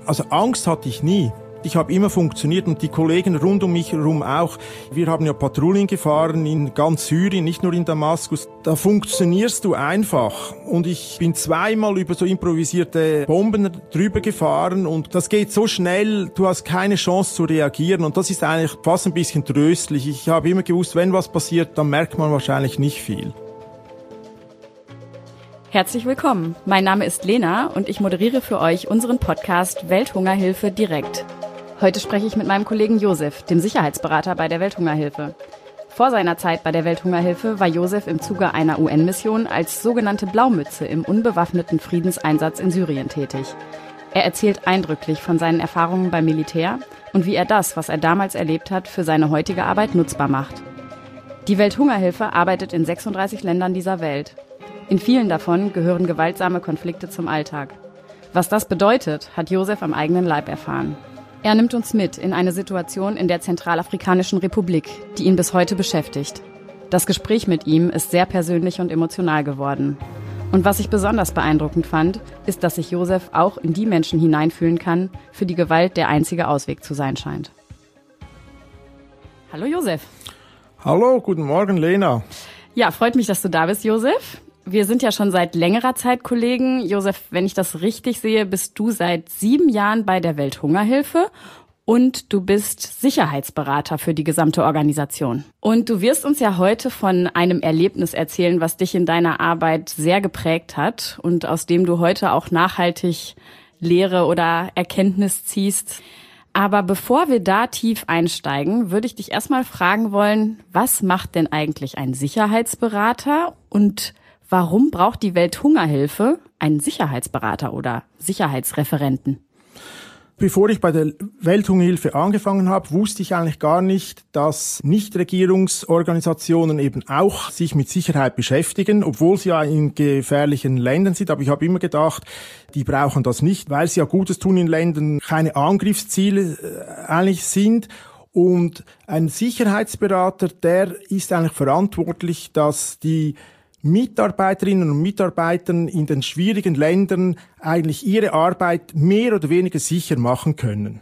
Also Angst hatte ich nie. Ich habe immer funktioniert und die Kollegen rund um mich herum auch. Wir haben ja Patrouillen gefahren in ganz Syrien, nicht nur in Damaskus. Da funktionierst du einfach. Und ich bin zweimal über so improvisierte Bomben drüber gefahren und das geht so schnell, du hast keine Chance zu reagieren und das ist eigentlich fast ein bisschen tröstlich. Ich habe immer gewusst, wenn was passiert, dann merkt man wahrscheinlich nicht viel. Herzlich willkommen. Mein Name ist Lena und ich moderiere für euch unseren Podcast Welthungerhilfe direkt. Heute spreche ich mit meinem Kollegen Josef, dem Sicherheitsberater bei der Welthungerhilfe. Vor seiner Zeit bei der Welthungerhilfe war Josef im Zuge einer UN-Mission als sogenannte Blaumütze im unbewaffneten Friedenseinsatz in Syrien tätig. Er erzählt eindrücklich von seinen Erfahrungen beim Militär und wie er das, was er damals erlebt hat, für seine heutige Arbeit nutzbar macht. Die Welthungerhilfe arbeitet in 36 Ländern dieser Welt. In vielen davon gehören gewaltsame Konflikte zum Alltag. Was das bedeutet, hat Josef am eigenen Leib erfahren. Er nimmt uns mit in eine Situation in der Zentralafrikanischen Republik, die ihn bis heute beschäftigt. Das Gespräch mit ihm ist sehr persönlich und emotional geworden. Und was ich besonders beeindruckend fand, ist, dass sich Josef auch in die Menschen hineinfühlen kann, für die Gewalt der einzige Ausweg zu sein scheint. Hallo Josef. Hallo, guten Morgen Lena. Ja, freut mich, dass du da bist, Josef. Wir sind ja schon seit längerer Zeit Kollegen. Josef, wenn ich das richtig sehe, bist du seit 7 Jahren bei der Welthungerhilfe und du bist Sicherheitsberater für die gesamte Organisation. Und du wirst uns ja heute von einem Erlebnis erzählen, was dich in deiner Arbeit sehr geprägt hat und aus dem du heute auch nachhaltig Lehre oder Erkenntnis ziehst. Aber bevor wir da tief einsteigen, würde ich dich erstmal fragen wollen, was macht denn eigentlich ein Sicherheitsberater und warum braucht die Welthungerhilfe einen Sicherheitsberater oder Sicherheitsreferenten? Bevor ich bei der Welthungerhilfe angefangen habe, wusste ich eigentlich gar nicht, dass Nichtregierungsorganisationen eben auch sich mit Sicherheit beschäftigen, obwohl sie ja in gefährlichen Ländern sind. Aber ich habe immer gedacht, die brauchen das nicht, weil sie ja Gutes tun in Ländern, keine Angriffsziele eigentlich sind. Und ein Sicherheitsberater, der ist eigentlich verantwortlich, dass die Mitarbeiterinnen und Mitarbeiter in den schwierigen Ländern eigentlich ihre Arbeit mehr oder weniger sicher machen können.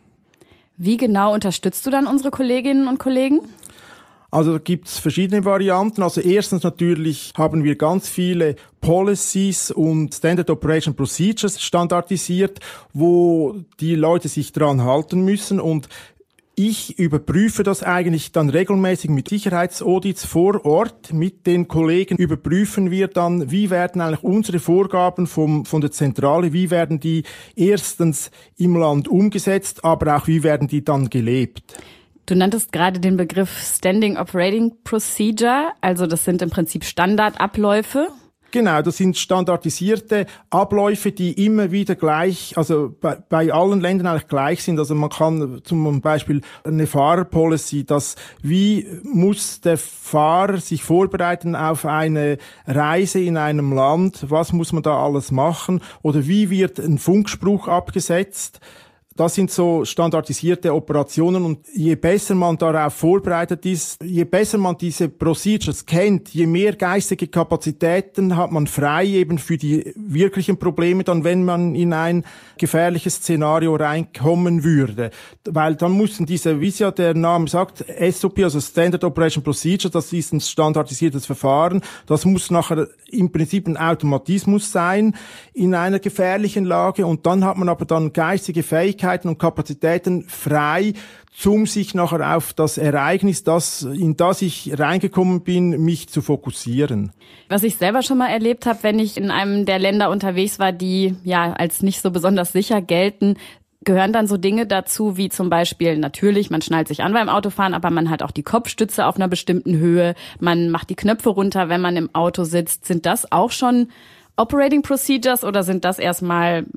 Wie genau unterstützt du dann unsere Kolleginnen und Kollegen? Also da gibt's verschiedene Varianten. Also erstens natürlich haben wir ganz viele Policies und Standard Operation Procedures standardisiert, wo die Leute sich dran halten müssen und ich überprüfe das eigentlich dann regelmäßig mit Sicherheitsaudits vor Ort. Mit den Kollegen überprüfen wir dann, wie werden eigentlich unsere Vorgaben von der Zentrale, wie werden die erstens im Land umgesetzt, aber auch wie werden die dann gelebt. Du nanntest gerade den Begriff Standing Operating Procedure, also das sind im Prinzip Standardabläufe. Genau, das sind standardisierte Abläufe, die immer wieder gleich, also bei allen Ländern eigentlich gleich sind. Also man kann zum Beispiel eine Fahrerpolicy, wie muss der Fahrer sich vorbereiten auf eine Reise in einem Land, was muss man da alles machen oder wie wird ein Funkspruch abgesetzt. Das sind so standardisierte Operationen und je besser man darauf vorbereitet ist, je besser man diese Procedures kennt, je mehr geistige Kapazitäten hat man frei eben für die wirklichen Probleme, dann wenn man in ein gefährliches Szenario reinkommen würde. Weil dann müssen diese, wie es ja der Name sagt, SOP, also Standard Operation Procedure, das ist ein standardisiertes Verfahren, das muss nachher im Prinzip ein Automatismus sein in einer gefährlichen Lage und dann hat man aber dann geistige Fähigkeiten und Kapazitäten frei, um sich nachher auf das Ereignis, in das ich reingekommen bin, mich zu fokussieren. Was ich selber schon mal erlebt habe, wenn ich in einem der Länder unterwegs war, die ja als nicht so besonders sicher gelten, gehören dann so Dinge dazu, wie zum Beispiel natürlich, man schnallt sich an beim Autofahren, aber man hat auch die Kopfstütze auf einer bestimmten Höhe, man macht die Knöpfe runter, wenn man im Auto sitzt. Sind das auch schon Operating Procedures oder sind das erstmal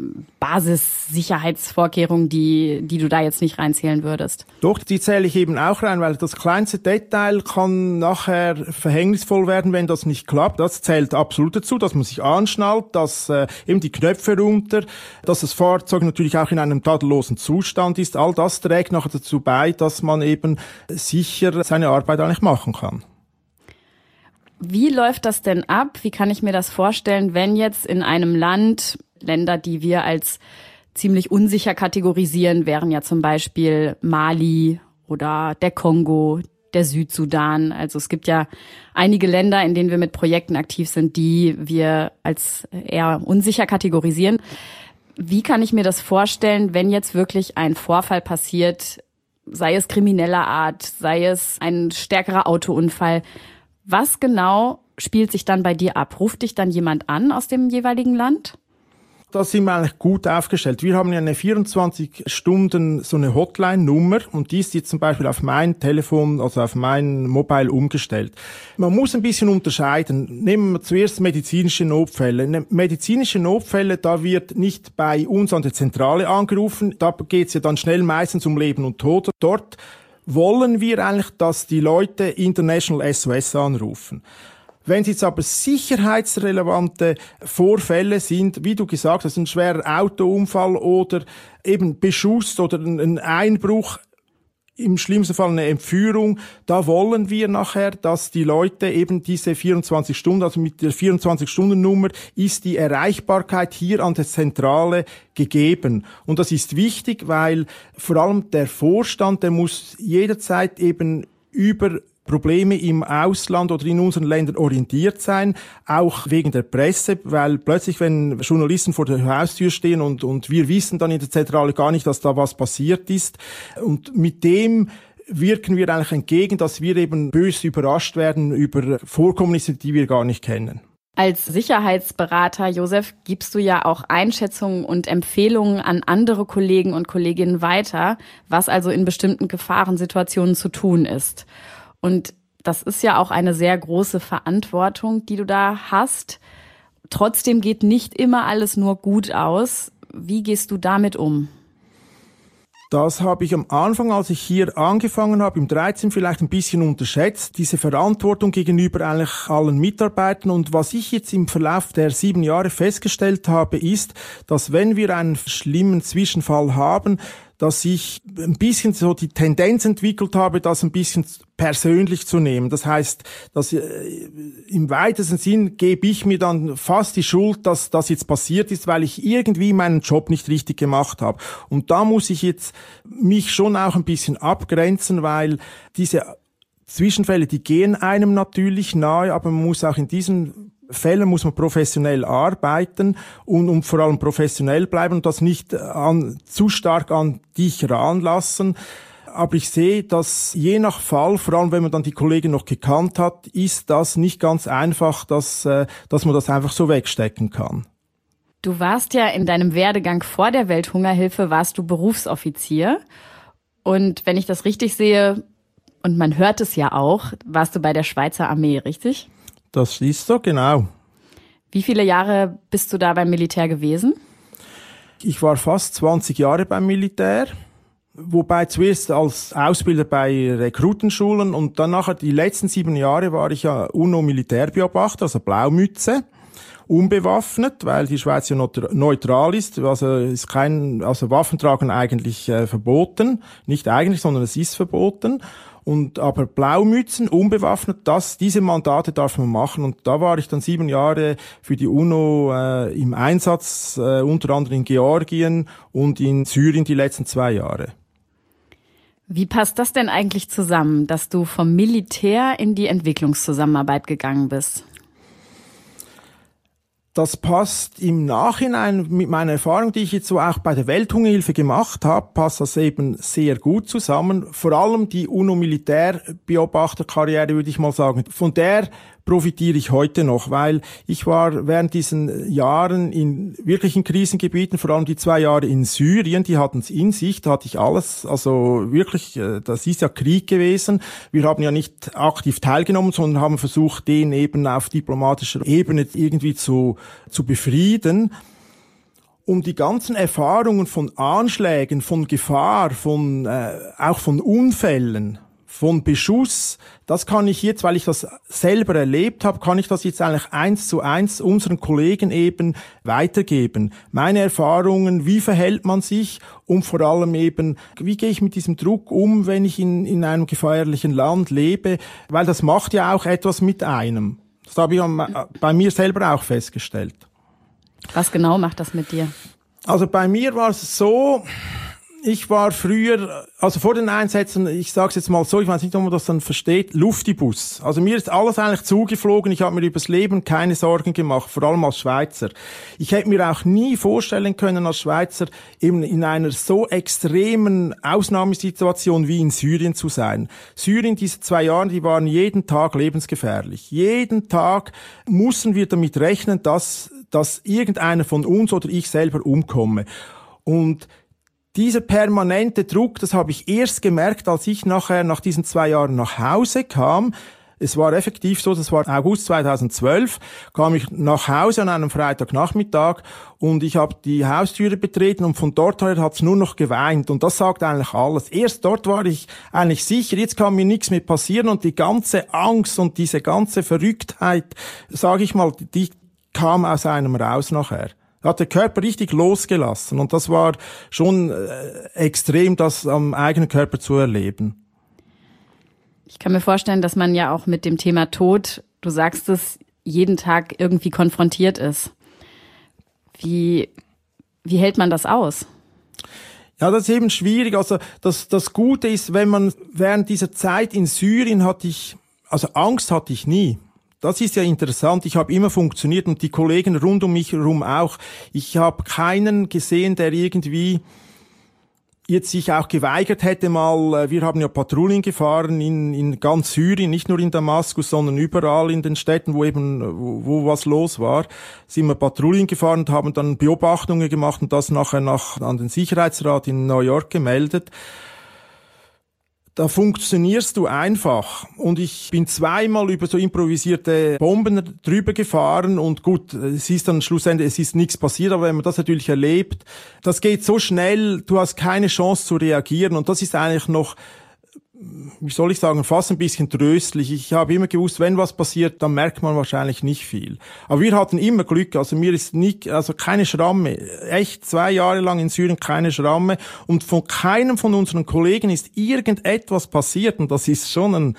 Basissicherheitsvorkehrungen, die du da jetzt nicht reinzählen würdest? Doch, die zähle ich eben auch rein, weil das kleinste Detail kann nachher verhängnisvoll werden, wenn das nicht klappt. Das zählt absolut dazu, dass man sich anschnallt, dass eben die Knöpfe runter, dass das Fahrzeug natürlich auch in einem tadellosen Zustand ist. All das trägt nachher dazu bei, dass man eben sicher seine Arbeit eigentlich machen kann. Wie läuft das denn ab? Wie kann ich mir das vorstellen, wenn jetzt in einem Land, Länder, die wir als ziemlich unsicher kategorisieren, wären ja zum Beispiel Mali oder der Kongo, der Südsudan. Also es gibt ja einige Länder, in denen wir mit Projekten aktiv sind, die wir als eher unsicher kategorisieren. Wie kann ich mir das vorstellen, wenn jetzt wirklich ein Vorfall passiert, sei es krimineller Art, sei es ein stärkerer Autounfall? Was genau spielt sich dann bei dir ab? Ruft dich dann jemand an aus dem jeweiligen Land? Da sind wir eigentlich gut aufgestellt. Wir haben ja eine 24 Stunden so eine Hotline-Nummer und die ist jetzt zum Beispiel auf mein Telefon, also auf mein Mobile umgestellt. Man muss ein bisschen unterscheiden. Nehmen wir zuerst medizinische Notfälle. Medizinische Notfälle, da wird nicht bei uns an der Zentrale angerufen. Da geht's ja dann schnell meistens um Leben und Tod. Dort wollen wir eigentlich, dass die Leute International SOS anrufen. Wenn es jetzt aber sicherheitsrelevante Vorfälle sind, wie du gesagt hast, ein schwerer Autounfall oder eben Beschuss oder ein Einbruch, im schlimmsten Fall eine Entführung, da wollen wir nachher, dass die Leute eben diese 24 Stunden, also mit der 24-Stunden-Nummer ist die Erreichbarkeit hier an der Zentrale gegeben. Und das ist wichtig, weil vor allem der Vorstand, der muss jederzeit eben über Probleme im Ausland oder in unseren Ländern orientiert sein, auch wegen der Presse, weil plötzlich, wenn Journalisten vor der Haustür stehen und wir wissen dann in der Zentrale gar nicht, dass da was passiert ist, und mit dem wirken wir eigentlich entgegen, dass wir eben böse überrascht werden über Vorkommnisse, die wir gar nicht kennen. Als Sicherheitsberater, Josef, gibst du ja auch Einschätzungen und Empfehlungen an andere Kollegen und Kolleginnen weiter, was also in bestimmten Gefahrensituationen zu tun ist. Und das ist ja auch eine sehr große Verantwortung, die du da hast. Trotzdem geht nicht immer alles nur gut aus. Wie gehst du damit um? Das habe ich am Anfang, als ich hier angefangen habe, im 13 vielleicht ein bisschen unterschätzt, diese Verantwortung gegenüber eigentlich allen Mitarbeitern. Und was ich jetzt im Verlauf der 7 Jahre festgestellt habe, ist, dass wenn wir einen schlimmen Zwischenfall haben, dass ich ein bisschen so die Tendenz entwickelt habe, das ein bisschen persönlich zu nehmen. Das heißt, dass im weitesten Sinn gebe ich mir dann fast die Schuld, dass das jetzt passiert ist, weil ich irgendwie meinen Job nicht richtig gemacht habe. Und da muss ich jetzt mich schon auch ein bisschen abgrenzen, weil diese Zwischenfälle, die gehen einem natürlich nahe, aber man muss auch in diesen Fällen muss man professionell arbeiten und vor allem professionell bleiben und das nicht zu stark an dich ranlassen. Aber ich sehe, dass je nach Fall, vor allem wenn man dann die Kollegen noch gekannt hat, ist das nicht ganz einfach, dass man das einfach so wegstecken kann. Du warst ja in deinem Werdegang vor der Welthungerhilfe, warst du Berufsoffizier. Und wenn ich das richtig sehe, und man hört es ja auch, warst du bei der Schweizer Armee, richtig? Das ist so, genau. Wie viele Jahre bist du da beim Militär gewesen? Ich war fast 20 Jahre beim Militär, wobei zuerst als Ausbilder bei Rekrutenschulen und dann nachher die letzten 7 Jahre war ich ja UNO-Militärbeobachter, also Blaumütze, unbewaffnet, weil die Schweiz ja neutral ist, also Waffen tragen eigentlich verboten, nicht eigentlich, sondern es ist verboten. Aber Blaumützen, unbewaffnet, diese Mandate darf man machen. Und da war ich dann 7 Jahre für die UNO im Einsatz, unter anderem in Georgien und in Syrien die letzten 2 Jahre. Wie passt das denn eigentlich zusammen, dass du vom Militär in die Entwicklungszusammenarbeit gegangen bist? Das passt im Nachhinein mit meiner Erfahrung, die ich jetzt so auch bei der Welthungerhilfe gemacht habe, passt das eben sehr gut zusammen. Vor allem die UNO-Militärbeobachterkarriere, würde ich mal sagen, von der profitiere ich heute noch, weil ich war während diesen Jahren in wirklichen Krisengebieten, vor allem die 2 Jahre in Syrien, die hatten es in sich, da hatte ich alles, also wirklich, das ist ja Krieg gewesen. Wir haben ja nicht aktiv teilgenommen, sondern haben versucht, den eben auf diplomatischer Ebene irgendwie zu befrieden. Um die ganzen Erfahrungen von Anschlägen, von Gefahr, auch von Unfällen, von Beschuss, das kann ich jetzt, weil ich das selber erlebt habe, kann ich das jetzt eigentlich 1:1 unseren Kollegen eben weitergeben. Meine Erfahrungen, wie verhält man sich und vor allem eben, wie gehe ich mit diesem Druck um, wenn ich in einem gefährlichen Land lebe, weil das macht ja auch etwas mit einem. Das habe ich bei mir selber auch festgestellt. Was genau macht das mit dir? Also bei mir war es so, ich war früher, also vor den Einsätzen, ich sage es jetzt mal so, ich weiß nicht, ob man das dann versteht, Luftibus. Also mir ist alles eigentlich zugeflogen, ich habe mir übers Leben keine Sorgen gemacht, vor allem als Schweizer. Ich hätte mir auch nie vorstellen können, als Schweizer eben in einer so extremen Ausnahmesituation wie in Syrien zu sein. Syrien, diese 2 Jahre, die waren jeden Tag lebensgefährlich. Jeden Tag mussten wir damit rechnen, dass irgendeiner von uns oder ich selber umkomme. Und dieser permanente Druck, das habe ich erst gemerkt, als ich nachher nach diesen 2 Jahren nach Hause kam. Es war effektiv so, das war August 2012, kam ich nach Hause an einem Freitagnachmittag und ich habe die Haustüre betreten und von dort her hat es nur noch geweint und das sagt eigentlich alles. Erst dort war ich eigentlich sicher, jetzt kann mir nichts mehr passieren und die ganze Angst und diese ganze Verrücktheit, sage ich mal, die kam aus einem raus nachher. Hat der Körper richtig losgelassen und das war schon extrem, das am eigenen Körper zu erleben. Ich kann mir vorstellen, dass man ja auch mit dem Thema Tod, du sagst es, jeden Tag irgendwie konfrontiert ist. Wie hält man das aus? Ja, das ist eben schwierig. Also das Gute ist, wenn man während dieser Zeit in Syrien Angst hatte ich nie. Das ist ja interessant. Ich habe immer funktioniert und die Kollegen rund um mich herum auch. Ich habe keinen gesehen, der irgendwie jetzt sich auch geweigert hätte mal. Wir haben ja Patrouillen gefahren in ganz Syrien, nicht nur in Damaskus, sondern überall in den Städten, wo was los war. Sind wir Patrouillen gefahren und haben dann Beobachtungen gemacht und das nachher an den Sicherheitsrat in New York gemeldet. Da funktionierst du einfach. Und ich bin 2-mal über so improvisierte Bomben drüber gefahren und gut, es ist dann schlussendlich, es ist nichts passiert, aber wenn man das natürlich erlebt, das geht so schnell, du hast keine Chance zu reagieren und das ist eigentlich noch, wie soll ich sagen, fast ein bisschen tröstlich. Ich habe immer gewusst, wenn was passiert, dann merkt man wahrscheinlich nicht viel. Aber wir hatten immer Glück, also mir ist keine Schramme. Echt 2 Jahre lang in Syrien keine Schramme und von keinem von unseren Kollegen ist irgendetwas passiert und das ist schon ein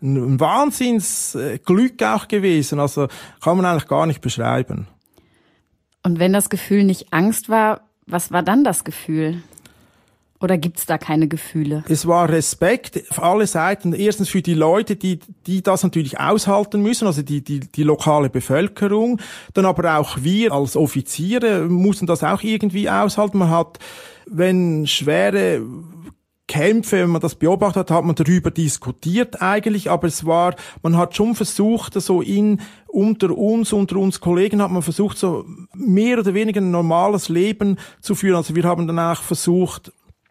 Wahnsinnsglück auch gewesen. Also kann man eigentlich gar nicht beschreiben. Und wenn das Gefühl nicht Angst war, was war dann das Gefühl? Oder gibt's da keine Gefühle? Es war Respekt auf alle Seiten. Erstens für die Leute, die das natürlich aushalten müssen, also die lokale Bevölkerung. Dann aber auch wir als Offiziere mussten das auch irgendwie aushalten. Man hat, wenn schwere Kämpfe, wenn man das beobachtet hat, man darüber diskutiert eigentlich, aber man hat schon versucht, so unter uns Kollegen hat man versucht, so mehr oder weniger ein normales Leben zu führen. Also wir haben dann auch versucht,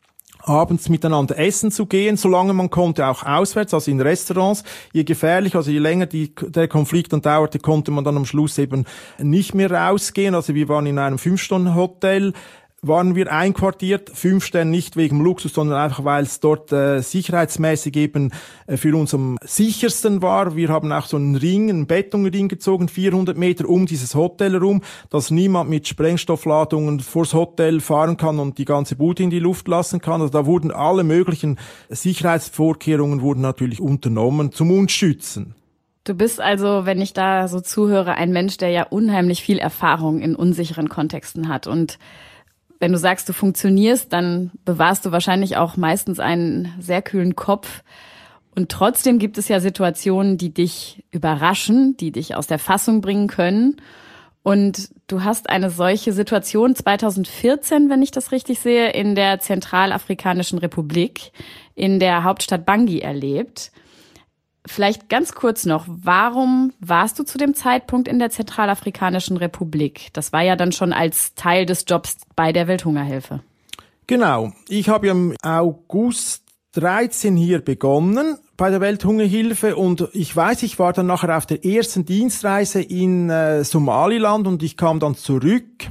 abends miteinander essen zu gehen, solange man konnte, auch auswärts, also in Restaurants. Je gefährlicher, also je länger der Konflikt dann dauerte, konnte man dann am Schluss eben nicht mehr rausgehen. Also wir waren in einem 5-Stunden-Hotel, waren wir einquartiert, 5 Sterne nicht wegen Luxus, sondern einfach, weil es dort sicherheitsmäßig eben für uns am sichersten war. Wir haben auch so einen Betonring gezogen, 400 Meter um dieses Hotel herum, dass niemand mit Sprengstoffladungen vors Hotel fahren kann und die ganze Bude in die Luft lassen kann. Also da wurden alle möglichen Sicherheitsvorkehrungen wurden natürlich unternommen, zum uns schützen. Du bist also, wenn ich da so zuhöre, ein Mensch, der ja unheimlich viel Erfahrung in unsicheren Kontexten hat. Und wenn du sagst, du funktionierst, dann bewahrst du wahrscheinlich auch meistens einen sehr kühlen Kopf. Und trotzdem gibt es ja Situationen, die dich überraschen, die dich aus der Fassung bringen können. Und du hast eine solche Situation 2014, wenn ich das richtig sehe, in der Zentralafrikanischen Republik, in der Hauptstadt Bangui erlebt. Vielleicht ganz kurz noch, warum warst du zu dem Zeitpunkt in der Zentralafrikanischen Republik? Das war ja dann schon als Teil des Jobs bei der Welthungerhilfe. Genau. Ich habe im August 13 hier begonnen bei der Welthungerhilfe und ich weiß, ich war dann nachher auf der ersten Dienstreise in Somaliland und ich kam dann zurück.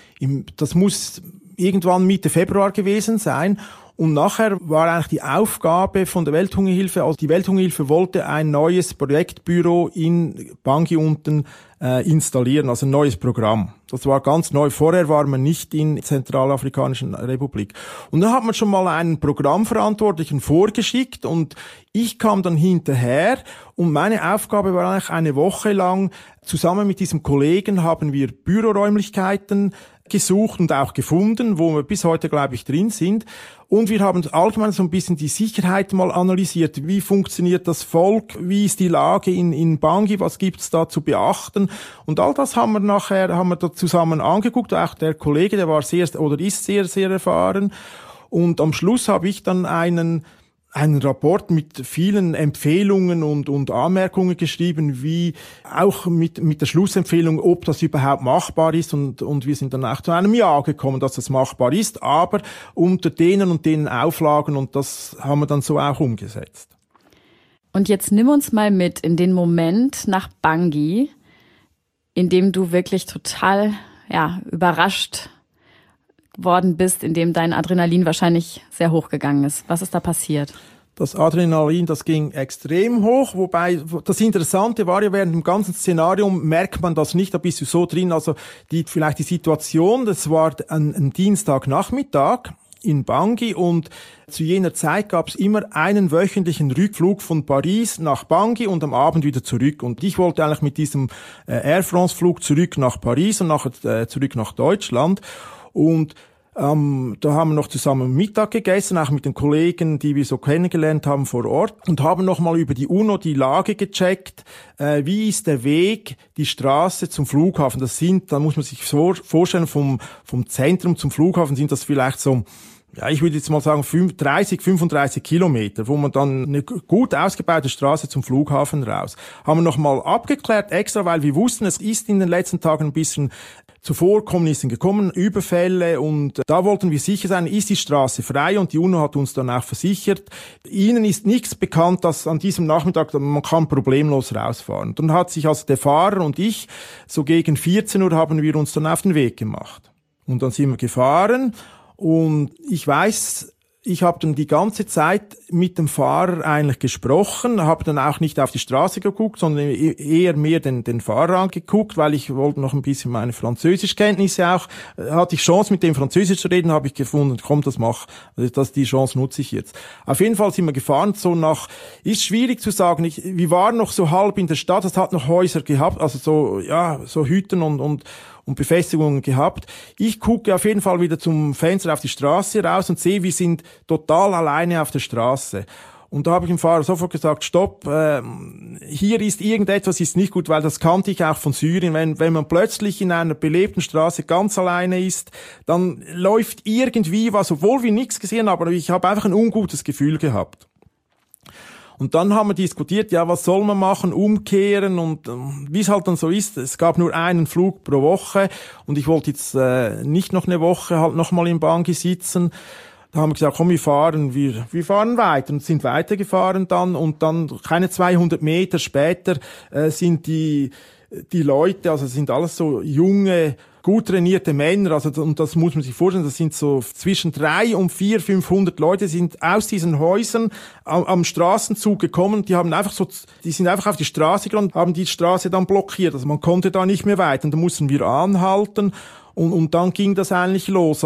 Das muss irgendwann Mitte Februar gewesen sein. Und nachher war eigentlich die Aufgabe von der Welthungerhilfe, also die Welthungerhilfe wollte ein neues Projektbüro in Bangui unten installieren, also ein neues Programm. Das war ganz neu. Vorher war man nicht in der Zentralafrikanischen Republik. Und dann hat man schon mal einen Programmverantwortlichen vorgeschickt und ich kam dann hinterher und meine Aufgabe war eigentlich eine Woche lang, zusammen mit diesem Kollegen haben wir Büroräumlichkeiten gesucht und auch gefunden, wo wir bis heute, glaube ich, drin sind. Und wir haben allgemein so ein bisschen die Sicherheit mal analysiert. Wie funktioniert das Volk? Wie ist die Lage in Bangui? Was gibt's da zu beachten? Und all das haben wir da zusammen angeguckt. Auch der Kollege, der ist sehr, sehr erfahren. Und am Schluss habe ich dann einen Rapport mit vielen Empfehlungen und Anmerkungen geschrieben, wie auch mit der Schlussempfehlung, ob das überhaupt machbar ist. Und wir sind dann auch zu einem Ja gekommen, dass das machbar ist, aber unter denen und den Auflagen, und das haben wir dann so auch umgesetzt. Und jetzt nimm uns mal mit in den Moment nach Bangui, in dem du wirklich total überrascht worden bist, in dem dein Adrenalin wahrscheinlich sehr hoch gegangen ist. Was ist da passiert? Das Adrenalin, das ging extrem hoch, wobei das Interessante war ja, während dem ganzen Szenario merkt man das nicht, da bist du so drin, also die Situation, das war ein Dienstagnachmittag in Bangui und zu jener Zeit gab es immer einen wöchentlichen Rückflug von Paris nach Bangui und am Abend wieder zurück. Und ich wollte eigentlich mit diesem Air France-Flug zurück nach Paris und nachher zurück nach Deutschland. Und da haben wir noch zusammen Mittag gegessen, auch mit den Kollegen, die wir so kennengelernt haben vor Ort, und haben nochmal über die UNO die Lage gecheckt. Wie ist der Weg, die Straße zum Flughafen? Da muss man sich so vorstellen, vom Zentrum zum Flughafen sind das vielleicht so, ich würde jetzt mal sagen 35 Kilometer, wo man dann eine gut ausgebaute Straße zum Flughafen raus. Haben wir nochmal abgeklärt, extra, weil wir wussten, es ist in den letzten Tagen ein bisschen zu Vorkommnissen gekommen, Überfälle, und da wollten wir sicher sein, ist die Straße frei, und die UNO hat uns dann auch versichert, ihnen ist nichts bekannt, dass an diesem Nachmittag man kann problemlos rausfahren. Dann hat sich also der Fahrer und ich, so gegen 14 Uhr haben wir uns dann auf den Weg gemacht. Und dann sind wir gefahren, und ich weiß, ich habe dann die ganze Zeit mit dem Fahrer eigentlich gesprochen, habe dann auch nicht auf die Straße geguckt, sondern eher mehr den Fahrer angeguckt, weil ich wollte noch ein bisschen meine Französischkenntnisse auch, hatte ich Chance mit dem Französisch zu reden, habe ich gefunden, komm, die Chance nutze ich jetzt. Auf jeden Fall sind wir gefahren, ist schwierig zu sagen, wir waren noch so halb in der Stadt, es hat noch Häuser gehabt, also so Hütten und Befestigungen gehabt. Ich gucke auf jeden Fall wieder zum Fenster auf die Straße raus und sehe, wir sind total alleine auf der Straße. Und da habe ich dem Fahrer sofort gesagt, stopp, hier ist irgendetwas ist nicht gut, weil das kannte ich auch von Syrien. Wenn man plötzlich in einer belebten Straße ganz alleine ist, dann läuft irgendwie was, obwohl wir nichts gesehen haben, aber ich habe einfach ein ungutes Gefühl gehabt. Und dann haben wir diskutiert, was soll man machen, umkehren, und wie es halt dann so ist, es gab nur einen Flug pro Woche und ich wollte jetzt nicht noch eine Woche halt nochmal in Bangui sitzen. Da haben wir gesagt, komm, wir fahren weiter, und sind weitergefahren dann, und dann keine 200 Meter später sind die Leute, also sind alles so junge, gut trainierte Männer, und das muss man sich vorstellen, das sind so zwischen 300 und 500 Leute, sind aus diesen Häusern am Straßenzug gekommen, die sind einfach auf die Straße gegangen, haben die Straße dann blockiert, also man konnte da nicht mehr weiter, und da mussten wir anhalten. Und dann ging das eigentlich los,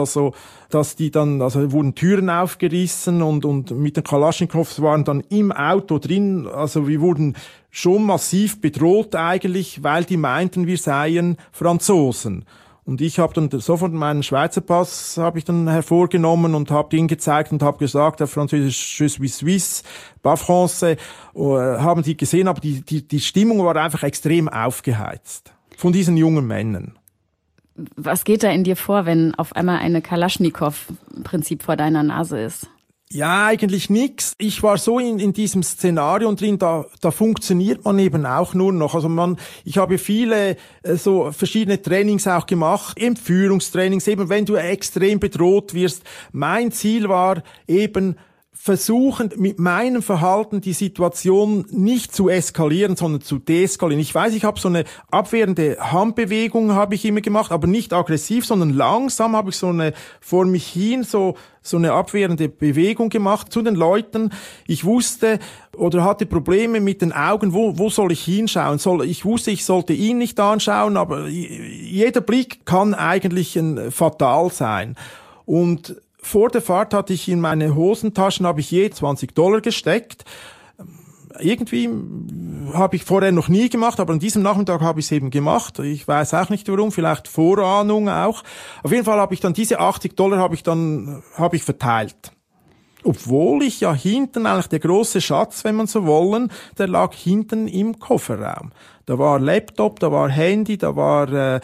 wurden Türen aufgerissen und mit den Kalaschnikows waren dann im Auto drin, also wir wurden schon massiv bedroht eigentlich, weil die meinten, wir seien Franzosen. Und ich habe dann sofort meinen Schweizer Pass habe ich dann hervorgenommen und habe den gezeigt und habe gesagt, auf Französisch, je suis suisse, pas français, haben die gesehen, aber die Stimmung war einfach extrem aufgeheizt von diesen jungen Männern. Was geht da in dir vor, wenn auf einmal eine Kalaschnikow im Prinzip vor deiner Nase ist? Ja, eigentlich nix. Ich war so in diesem Szenario drin, da funktioniert man eben auch nur noch. Also ich habe viele so verschiedene Trainings auch gemacht, Entführungstrainings, eben wenn du extrem bedroht wirst. Mein Ziel war eben, versuchen, mit meinem Verhalten die Situation nicht zu eskalieren, sondern zu deeskalieren. Ich weiß, ich habe so eine abwehrende Handbewegung habe ich immer gemacht, aber nicht aggressiv, sondern langsam habe ich so eine vor mich hin so eine abwehrende Bewegung gemacht zu den Leuten. Ich wusste oder hatte Probleme mit den Augen, wo soll ich hinschauen? Ich wusste, ich sollte ihn nicht anschauen, aber jeder Blick kann eigentlich fatal sein. Und vor der Fahrt hatte ich in meine Hosentaschen, habe ich je $20 gesteckt. irgendwie habe ich vorher noch nie gemacht, aber an diesem Nachmittag habe ich es eben gemacht. Ich weiß auch nicht warum, vielleicht Vorahnung auch. Auf jeden Fall habe ich dann diese $80 habe ich verteilt. Obwohl ich ja hinten eigentlich der große Schatz, wenn man so wollen, der lag hinten im Kofferraum. Da war Laptop, da war Handy, da waren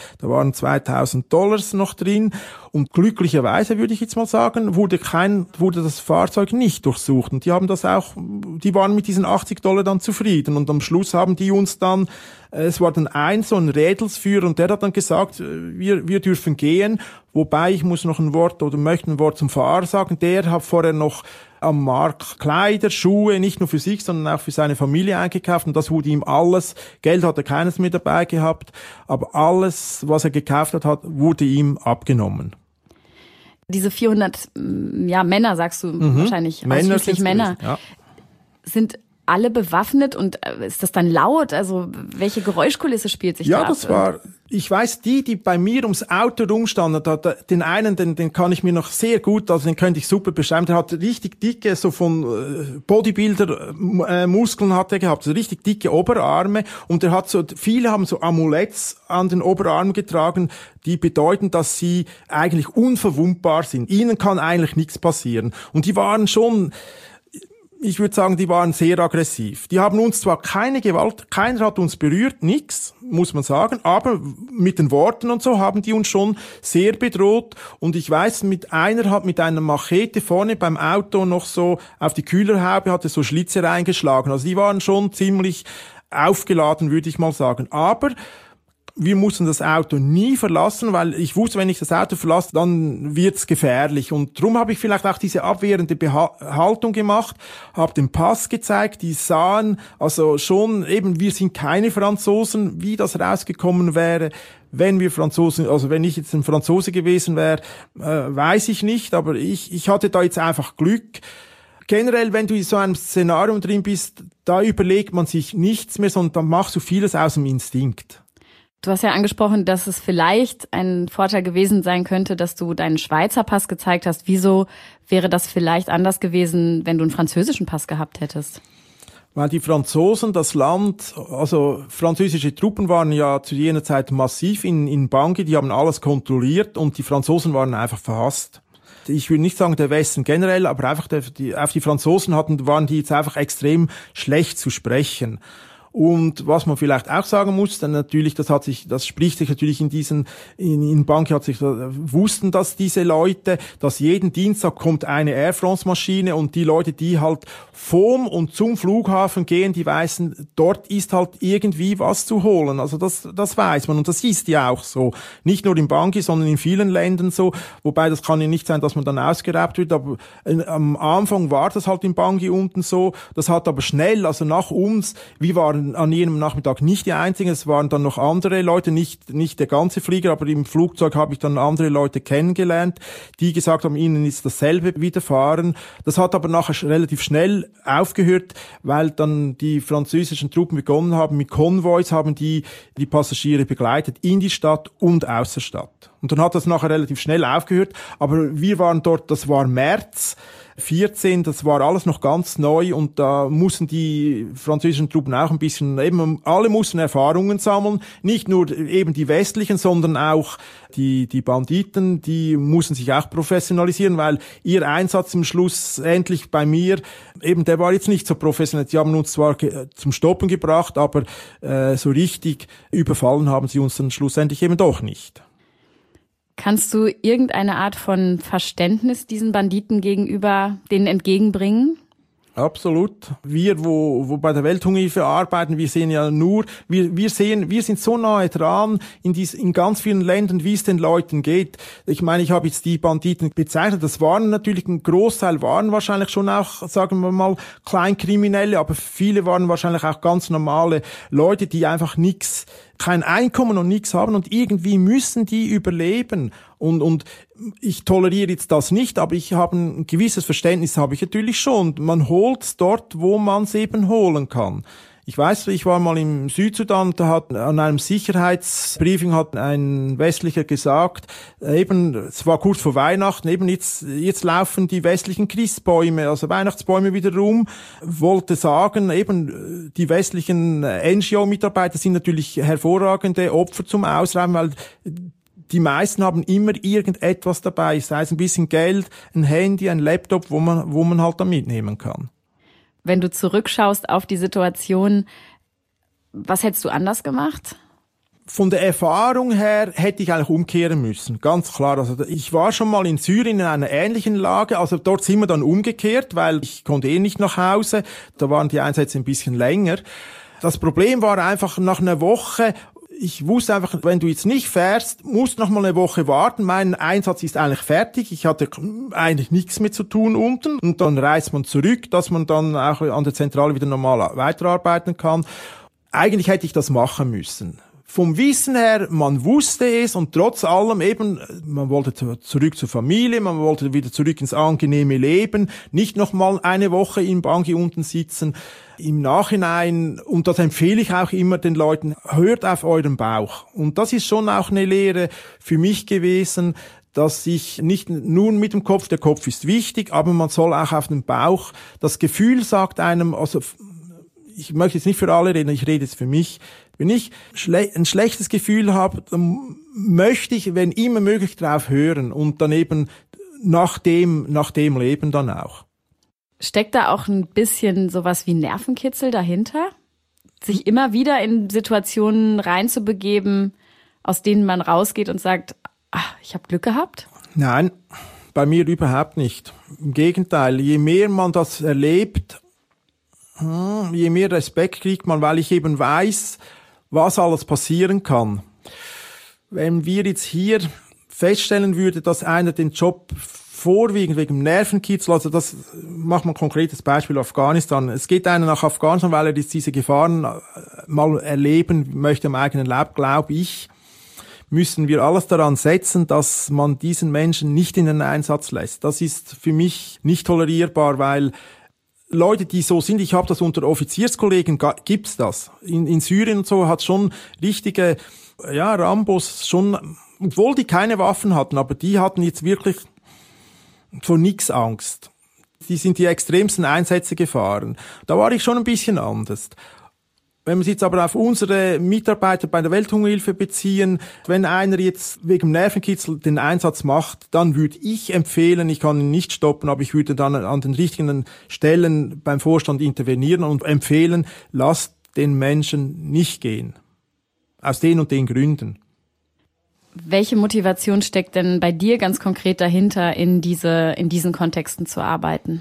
$2000 noch drin. Und glücklicherweise, würde ich jetzt mal sagen, wurde das Fahrzeug nicht durchsucht. Und die waren mit diesen $80 dann zufrieden. Und am Schluss haben die uns dann, es war dann so ein Rädelsführer, und der hat dann gesagt, wir dürfen gehen. Wobei ich möchte ein Wort zum Fahrer sagen. Der hat vorher noch am Markt Kleider, Schuhe, nicht nur für sich, sondern auch für seine Familie eingekauft. Und das wurde ihm alles, Geld hat er keines mehr dabei gehabt, aber alles, was er gekauft hat, wurde ihm abgenommen. Diese 400 Männer, sagst du wahrscheinlich, ausschließlich Männer, sind alle bewaffnet, und ist das dann laut? Also welche Geräuschkulisse spielt sich da ab? Ja, das war, ich weiß, die bei mir ums Auto rumstanden, den einen, den kann ich mir noch sehr gut, also den könnte ich super beschreiben, der hat richtig dicke, so von Bodybuilder Muskeln hat er gehabt, so richtig dicke Oberarme, und viele haben so Amuletts an den Oberarmen getragen, die bedeuten, dass sie eigentlich unverwundbar sind. Ihnen kann eigentlich nichts passieren. Und die waren schon, ich würde sagen, die waren sehr aggressiv. Die haben uns zwar keine Gewalt, keiner hat uns berührt, nix, muss man sagen, aber mit den Worten und so haben die uns schon sehr bedroht. Und ich weiß, einer hat mit einer Machete vorne beim Auto noch so auf die Kühlerhaube, hatte so Schlitze reingeschlagen. Also die waren schon ziemlich aufgeladen, würde ich mal sagen. Aber wir mussten das Auto nie verlassen, weil ich wusste, wenn ich das Auto verlasse, dann wird's gefährlich. Und darum habe ich vielleicht auch diese abwehrende Haltung gemacht, habe den Pass gezeigt, die sahen, also schon eben, wir sind keine Franzosen, wie das rausgekommen wäre, wenn wir Franzosen, also wenn ich jetzt ein Franzose gewesen wäre, weiß ich nicht, aber ich hatte da jetzt einfach Glück. Generell, wenn du in so einem Szenario drin bist, da überlegt man sich nichts mehr, sondern dann machst du vieles aus dem Instinkt. Du hast ja angesprochen, dass es vielleicht ein Vorteil gewesen sein könnte, dass du deinen Schweizer Pass gezeigt hast. Wieso wäre das vielleicht anders gewesen, wenn du einen französischen Pass gehabt hättest? Weil die Franzosen, das Land, also französische Truppen waren ja zu jener Zeit massiv in Bangui, die haben alles kontrolliert, und die Franzosen waren einfach verhasst. Ich will nicht sagen der Westen generell, aber einfach auf die Franzosen waren die jetzt einfach extrem schlecht zu sprechen. Und was man vielleicht auch sagen muss, dann natürlich, das spricht sich natürlich in Bangui wussten das diese Leute, dass jeden Dienstag kommt eine Air France Maschine, und die Leute, die halt vom und zum Flughafen gehen, die wissen, dort ist halt irgendwie was zu holen. Also das weiß man, und das ist ja auch so. Nicht nur in Bangui, sondern in vielen Ländern so. Wobei das kann ja nicht sein, dass man dann ausgeraubt wird, aber am Anfang war das halt in Bangui unten so. Das hat aber schnell, also nach uns, wir waren an jenem Nachmittag nicht die einzigen, es waren dann noch andere Leute, nicht der ganze Flieger, aber im Flugzeug habe ich dann andere Leute kennengelernt, die gesagt haben, ihnen ist dasselbe widerfahren. Das hat aber nachher relativ schnell aufgehört, weil dann die französischen Truppen begonnen haben, mit Konvois haben die Passagiere begleitet in die Stadt und aus der Stadt. Und dann hat das nachher relativ schnell aufgehört, aber wir waren dort, das war März 14, das war alles noch ganz neu, und da mussten die französischen Truppen auch ein bisschen, eben alle mussten Erfahrungen sammeln, nicht nur eben die westlichen, sondern auch die Banditen, die mussten sich auch professionalisieren, weil ihr Einsatz im Schluss endlich bei mir, eben der war jetzt nicht so professionell, sie haben uns zwar zum Stoppen gebracht, aber so richtig überfallen haben sie uns dann schlussendlich eben doch nicht. Kannst du irgendeine Art von Verständnis diesen Banditen gegenüber denen entgegenbringen? Absolut. Wir, wo bei der Welthungerhilfe arbeiten, wir sehen ja nur, wir sind so nahe dran in ganz vielen Ländern, wie es den Leuten geht. Ich meine, ich habe jetzt die Banditen bezeichnet, das waren natürlich, ein Großteil waren wahrscheinlich schon auch, sagen wir mal, Kleinkriminelle, aber viele waren wahrscheinlich auch ganz normale Leute, die einfach kein Einkommen und nichts haben, und irgendwie müssen die überleben. Und ich toleriere jetzt das nicht, aber ich habe ein gewisses Verständnis, habe ich natürlich schon. Man holt dort, wo man es eben holen kann. Ich weiß, ich war mal im Südsudan, da hat an einem Sicherheitsbriefing hat ein Westlicher gesagt, eben, es war kurz vor Weihnachten, eben jetzt laufen die westlichen Christbäume, also Weihnachtsbäume wieder rum, wollte sagen, eben, die westlichen NGO-Mitarbeiter sind natürlich hervorragende Opfer zum Ausräumen, weil die meisten haben immer irgendetwas dabei, sei es ein bisschen Geld, ein Handy, ein Laptop, wo man halt dann mitnehmen kann. Wenn du zurückschaust auf die Situation, was hättest du anders gemacht? Von der Erfahrung her hätte ich eigentlich umkehren müssen, ganz klar. Also ich war schon mal in Syrien in einer ähnlichen Lage, also dort sind wir dann umgekehrt, weil ich konnte nicht nach Hause, da waren die Einsätze ein bisschen länger. Das Problem war einfach nach einer Woche, ich wusste einfach, wenn du jetzt nicht fährst, musst noch mal eine Woche warten. Mein Einsatz ist eigentlich fertig. Ich hatte eigentlich nichts mehr zu tun unten. Und dann reist man zurück, dass man dann auch an der Zentrale wieder normal weiterarbeiten kann. Eigentlich hätte ich das machen müssen. Vom Wissen her, man wusste es und trotz allem eben, man wollte zurück zur Familie, man wollte wieder zurück ins angenehme Leben, nicht nochmal eine Woche im Bangui unten sitzen. Im Nachhinein, und das empfehle ich auch immer den Leuten, hört auf euren Bauch. Und das ist schon auch eine Lehre für mich gewesen, dass ich nicht nur mit dem Kopf, der Kopf ist wichtig, aber man soll auch auf den Bauch, das Gefühl sagt einem, also ich möchte jetzt nicht für alle reden, ich rede jetzt für mich. Wenn ich ein schlechtes Gefühl habe, dann möchte ich, wenn immer möglich, drauf hören und dann eben nach dem leben dann auch. Steckt da auch ein bisschen sowas wie Nervenkitzel dahinter? Sich immer wieder in Situationen reinzubegeben, aus denen man rausgeht und sagt, ach, ich habe Glück gehabt? Nein, bei mir überhaupt nicht. Im Gegenteil, je mehr man das erlebt, je mehr Respekt kriegt man, weil ich eben weiß, was alles passieren kann. Wenn wir jetzt hier feststellen würden, dass einer den Job vorwiegend wegen Nervenkitzel, also das macht man ein konkretes Beispiel Afghanistan. Es geht einer nach Afghanistan, weil er diese Gefahren mal erleben möchte am eigenen Leib, glaube ich, müssen wir alles daran setzen, dass man diesen Menschen nicht in den Einsatz lässt. Das ist für mich nicht tolerierbar, weil Leute, die so sind, ich habe das unter Offizierskollegen, gibt's das. In Syrien und so hat schon richtige, Rambos schon, obwohl die keine Waffen hatten, aber die hatten jetzt wirklich vor nix Angst. Die sind die extremsten Einsätze gefahren. Da war ich schon ein bisschen anders. Wenn wir es jetzt aber auf unsere Mitarbeiter bei der Welthungerhilfe beziehen, wenn einer jetzt wegen Nervenkitzel den Einsatz macht, dann würde ich empfehlen, ich kann ihn nicht stoppen, aber ich würde dann an den richtigen Stellen beim Vorstand intervenieren und empfehlen, lasst den Menschen nicht gehen. Aus den und den Gründen. Welche Motivation steckt denn bei dir ganz konkret dahinter, in diesen Kontexten zu arbeiten?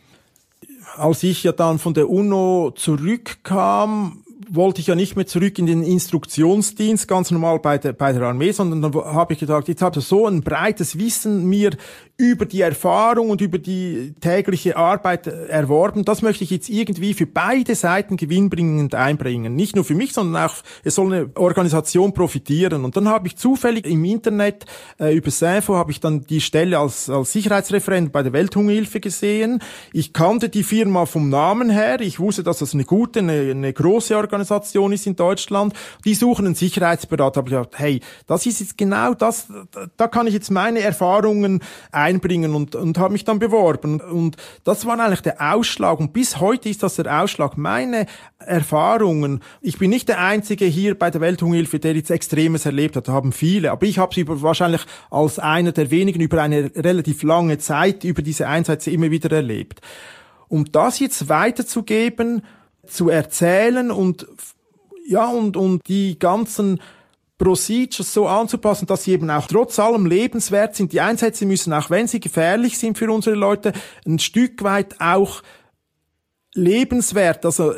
Als ich ja dann von der UNO zurückkam, wollte ich ja nicht mehr zurück in den Instruktionsdienst, ganz normal bei der Armee, sondern dann habe ich gedacht, jetzt habe ich so ein breites Wissen mir über die Erfahrung und über die tägliche Arbeit erworben. Das möchte ich jetzt irgendwie für beide Seiten gewinnbringend einbringen. Nicht nur für mich, sondern auch, es soll eine Organisation profitieren. Und dann habe ich zufällig im Internet, über SINFO, habe ich dann die Stelle als Sicherheitsreferent bei der Welthungerhilfe gesehen. Ich kannte die Firma vom Namen her. Ich wusste, dass das eine gute, eine große Organisation ist in Deutschland. Die suchen einen Sicherheitsberater. Aber ich dachte, hey, das ist jetzt genau das, da kann ich jetzt meine Erfahrungen einbringen und habe mich dann beworben. Und das war eigentlich der Ausschlag. Und bis heute ist das der Ausschlag. Meine Erfahrungen, ich bin nicht der Einzige hier bei der Welthungerhilfe, der jetzt Extremes erlebt hat. Da haben viele. Aber ich habe sie wahrscheinlich als einer der wenigen über eine relativ lange Zeit über diese Einsätze immer wieder erlebt. Um das jetzt weiterzugeben, zu erzählen und die ganzen Procedures so anzupassen, dass sie eben auch trotz allem lebenswert sind. Die Einsätze müssen, auch wenn sie gefährlich sind für unsere Leute, ein Stück weit auch lebenswert. Also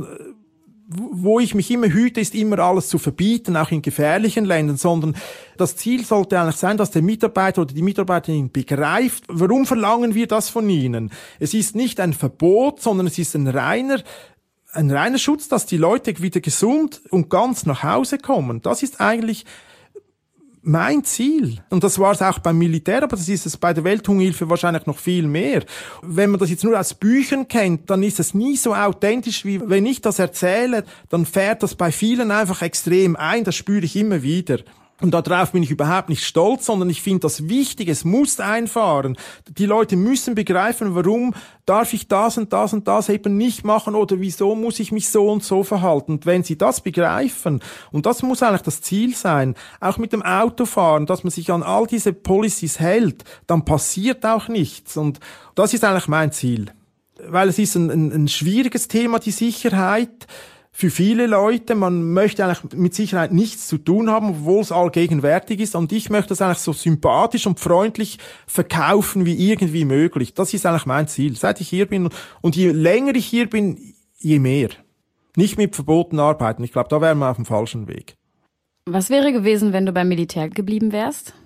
wo ich mich immer hüte, ist immer alles zu verbieten, auch in gefährlichen Ländern, sondern das Ziel sollte eigentlich sein, dass der Mitarbeiter oder die Mitarbeiterin begreift, warum verlangen wir das von ihnen. Es ist nicht ein Verbot, sondern es ist ein reiner Schutz, dass die Leute wieder gesund und ganz nach Hause kommen. Das ist eigentlich mein Ziel. Und das war es auch beim Militär, aber das ist es bei der Welthungerhilfe wahrscheinlich noch viel mehr. Wenn man das jetzt nur aus Büchern kennt, dann ist es nie so authentisch, wie wenn ich das erzähle, dann fährt das bei vielen einfach extrem ein, das spüre ich immer wieder. Und darauf bin ich überhaupt nicht stolz, sondern ich finde das wichtig, es muss einfahren. Die Leute müssen begreifen, warum darf ich das und das und das eben nicht machen oder wieso muss ich mich so und so verhalten. Und wenn sie das begreifen, und das muss eigentlich das Ziel sein, auch mit dem Autofahren, dass man sich an all diese Policies hält, dann passiert auch nichts. Und das ist eigentlich mein Ziel. Weil es ist ein schwieriges Thema, die Sicherheit. Für viele Leute, man möchte eigentlich mit Sicherheit nichts zu tun haben, obwohl es allgegenwärtig ist. Und ich möchte das eigentlich so sympathisch und freundlich verkaufen wie irgendwie möglich. Das ist eigentlich mein Ziel, seit ich hier bin. Und je länger ich hier bin, je mehr. Nicht mit Verboten arbeiten. Ich glaube, da wären wir auf dem falschen Weg. Was wäre gewesen, wenn du beim Militär geblieben wärst?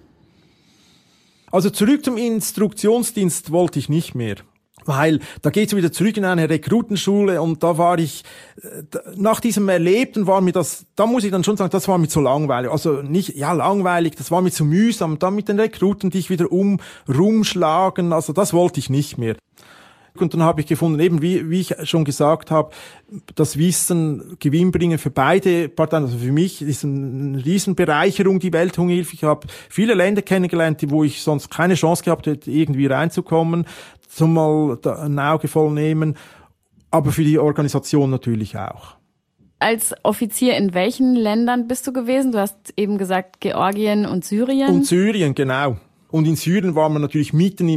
Also zurück zum Instruktionsdienst wollte ich nicht mehr. Weil da geht's wieder zurück in eine Rekrutenschule und da war ich, nach diesem Erlebten war mir das, da muss ich dann schon sagen, das war mir zu langweilig. Also nicht, ja langweilig, das war mir zu mühsam. Dann mit den Rekruten, die ich wieder rumschlagen, also das wollte ich nicht mehr. Und dann habe ich gefunden, eben wie ich schon gesagt habe, das Wissen gewinnbringen für beide Parteien. Also für mich ist eine Riesenbereicherung die Welthungerhilfe. Ich habe viele Länder kennengelernt, wo ich sonst keine Chance gehabt hätte, irgendwie reinzukommen. Zum mal ein Auge voll nehmen, aber für die Organisation natürlich auch. Als Offizier in welchen Ländern bist du gewesen? Du hast eben gesagt Georgien und Syrien. Und Syrien, genau. Und in Syrien war man natürlich mitten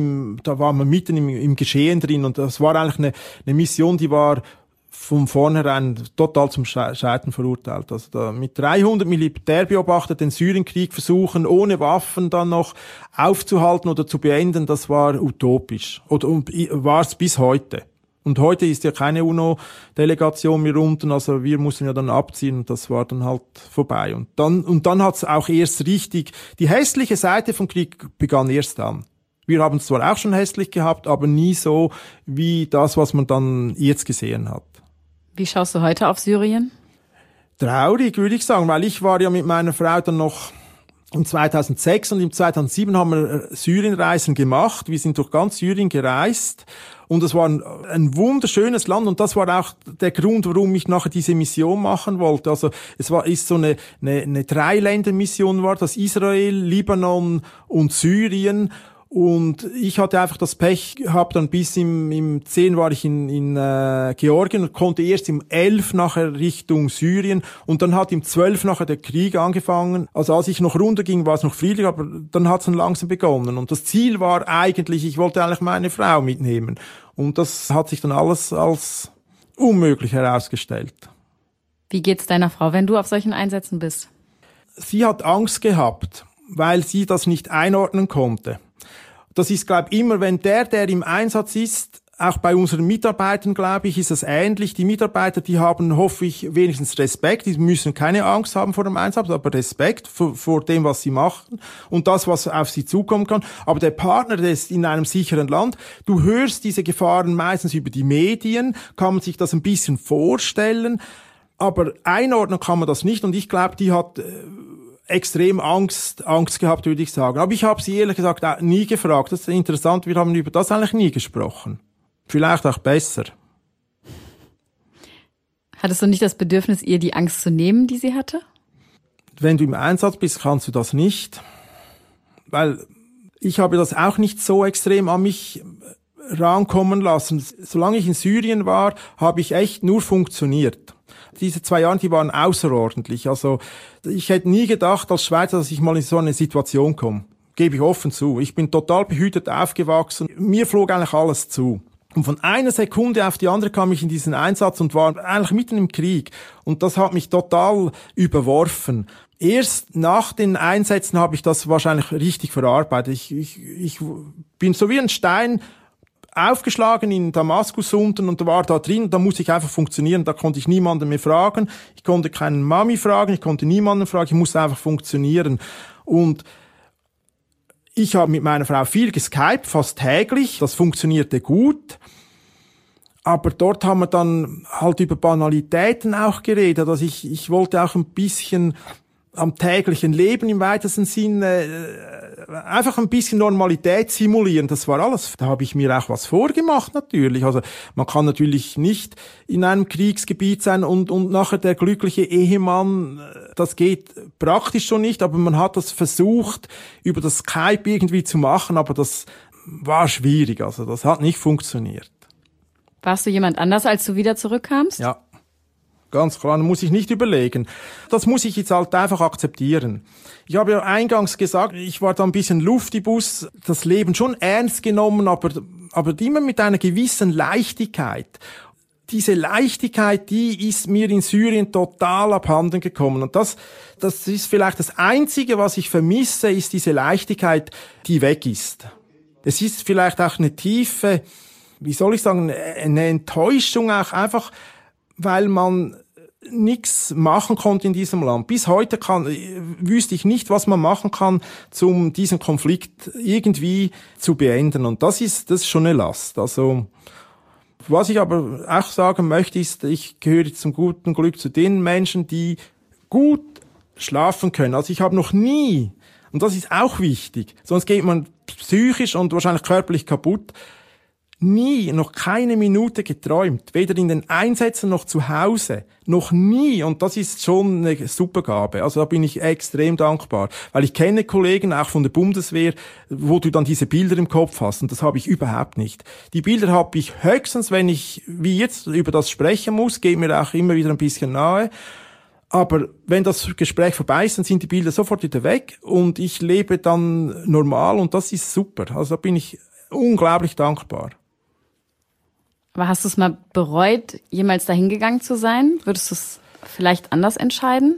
im Geschehen drin und das war eigentlich eine Mission, die war von vornherein total zum Scheitern verurteilt. Also da mit 300 Militärbeobachter den Syrienkrieg versuchen, ohne Waffen dann noch aufzuhalten oder zu beenden, das war utopisch. Oder war es bis heute. Und heute ist ja keine UNO-Delegation mehr unten, also wir mussten ja dann abziehen und das war dann halt vorbei. Und dann hat's auch erst richtig, die hässliche Seite vom Krieg begann erst dann. Wir haben es zwar auch schon hässlich gehabt, aber nie so wie das, was man dann jetzt gesehen hat. Wie schaust du heute auf Syrien? Traurig, würde ich sagen, weil ich war ja mit meiner Frau dann noch im 2006 und im 2007 haben wir Syrienreisen gemacht. Wir sind durch ganz Syrien gereist und es war ein wunderschönes Land und das war auch der Grund, warum ich nachher diese Mission machen wollte. Also ist so eine Dreiländermission war das, Israel, Libanon und Syrien. Und ich hatte einfach das Pech gehabt, dann bis im 10 war ich in Georgien und konnte erst im 11 nachher Richtung Syrien und dann hat im 12 nachher der Krieg angefangen. Also als ich noch runterging, war es noch friedlich, aber dann hat es dann langsam begonnen. Und das Ziel war eigentlich, ich wollte eigentlich meine Frau mitnehmen. Und das hat sich dann alles als unmöglich herausgestellt. Wie geht's deiner Frau, wenn du auf solchen Einsätzen bist? Sie hat Angst gehabt, weil sie das nicht einordnen konnte. Das ist, glaube ich, immer, wenn der im Einsatz ist, auch bei unseren Mitarbeitern, glaube ich, ist es ähnlich. Die Mitarbeiter, die haben, hoffe ich, wenigstens Respekt. Die müssen keine Angst haben vor dem Einsatz, aber Respekt vor dem, was sie machen und das, was auf sie zukommen kann. Aber der Partner, der ist in einem sicheren Land. Du hörst diese Gefahren meistens über die Medien, kann man sich das ein bisschen vorstellen, aber einordnen kann man das nicht. Und ich glaube, die hat extrem Angst gehabt, würde ich sagen. Aber ich habe sie ehrlich gesagt auch nie gefragt. Das ist interessant, wir haben über das eigentlich nie gesprochen. Vielleicht auch besser. Hattest du nicht das Bedürfnis, ihr die Angst zu nehmen, die sie hatte? Wenn du im Einsatz bist, kannst du das nicht. Weil ich habe das auch nicht so extrem an mich rankommen lassen. Solange ich in Syrien war, habe ich echt nur funktioniert. Diese 2 Jahre, die waren außerordentlich. Also ich hätte nie gedacht als Schweizer, dass ich mal in so eine Situation komme. Gebe ich offen zu. Ich bin total behütet aufgewachsen. Mir flog eigentlich alles zu. Und von einer Sekunde auf die andere kam ich in diesen Einsatz und war eigentlich mitten im Krieg. Und das hat mich total überworfen. Erst nach den Einsätzen habe ich das wahrscheinlich richtig verarbeitet. Ich bin so wie ein Stein aufgeschlagen in Damaskus unten und war da drin, da musste ich einfach funktionieren, da konnte ich niemanden mehr fragen, ich konnte keinen Mami fragen, ich konnte niemanden fragen, ich musste einfach funktionieren. Und ich habe mit meiner Frau viel geskypt, fast täglich, das funktionierte gut, aber dort haben wir dann halt über Banalitäten auch geredet, also ich wollte auch ein bisschen am täglichen Leben im weitesten Sinne, einfach ein bisschen Normalität simulieren, das war alles. Da habe ich mir auch was vorgemacht natürlich. Also man kann natürlich nicht in einem Kriegsgebiet sein und nachher der glückliche Ehemann, das geht praktisch schon nicht, aber man hat das versucht, über das Skype irgendwie zu machen, aber das war schwierig, also das hat nicht funktioniert. Warst du jemand anders, als du wieder zurückkamst? Ja. Ganz klar, muss ich nicht überlegen. Das muss ich jetzt halt einfach akzeptieren. Ich habe ja eingangs gesagt, ich war da ein bisschen Luftibus, das Leben schon ernst genommen, aber immer mit einer gewissen Leichtigkeit. Diese Leichtigkeit, die ist mir in Syrien total abhanden gekommen. Und das ist vielleicht das Einzige, was ich vermisse, ist diese Leichtigkeit, die weg ist. Es ist vielleicht auch eine tiefe, wie soll ich sagen, eine Enttäuschung auch einfach, weil man nichts machen konnte in diesem Land. Bis heute wüsste ich nicht, was man machen kann, um diesen Konflikt irgendwie zu beenden. Und das ist schon eine Last. Also, was ich aber auch sagen möchte, ist, ich gehöre zum guten Glück zu den Menschen, die gut schlafen können. Also ich habe noch nie, und das ist auch wichtig, sonst geht man psychisch und wahrscheinlich körperlich kaputt, nie, noch keine Minute geträumt, weder in den Einsätzen noch zu Hause, noch nie, und das ist schon eine Supergabe, also da bin ich extrem dankbar, weil ich kenne Kollegen, auch von der Bundeswehr, wo du dann diese Bilder im Kopf hast, und das habe ich überhaupt nicht. Die Bilder habe ich höchstens, wenn ich, wie jetzt, über das sprechen muss, geht mir auch immer wieder ein bisschen nahe, aber wenn das Gespräch vorbei ist, dann sind die Bilder sofort wieder weg, und ich lebe dann normal, und das ist super, also da bin ich unglaublich dankbar. Aber hast du es mal bereut, jemals dahin gegangen zu sein? Würdest du es vielleicht anders entscheiden?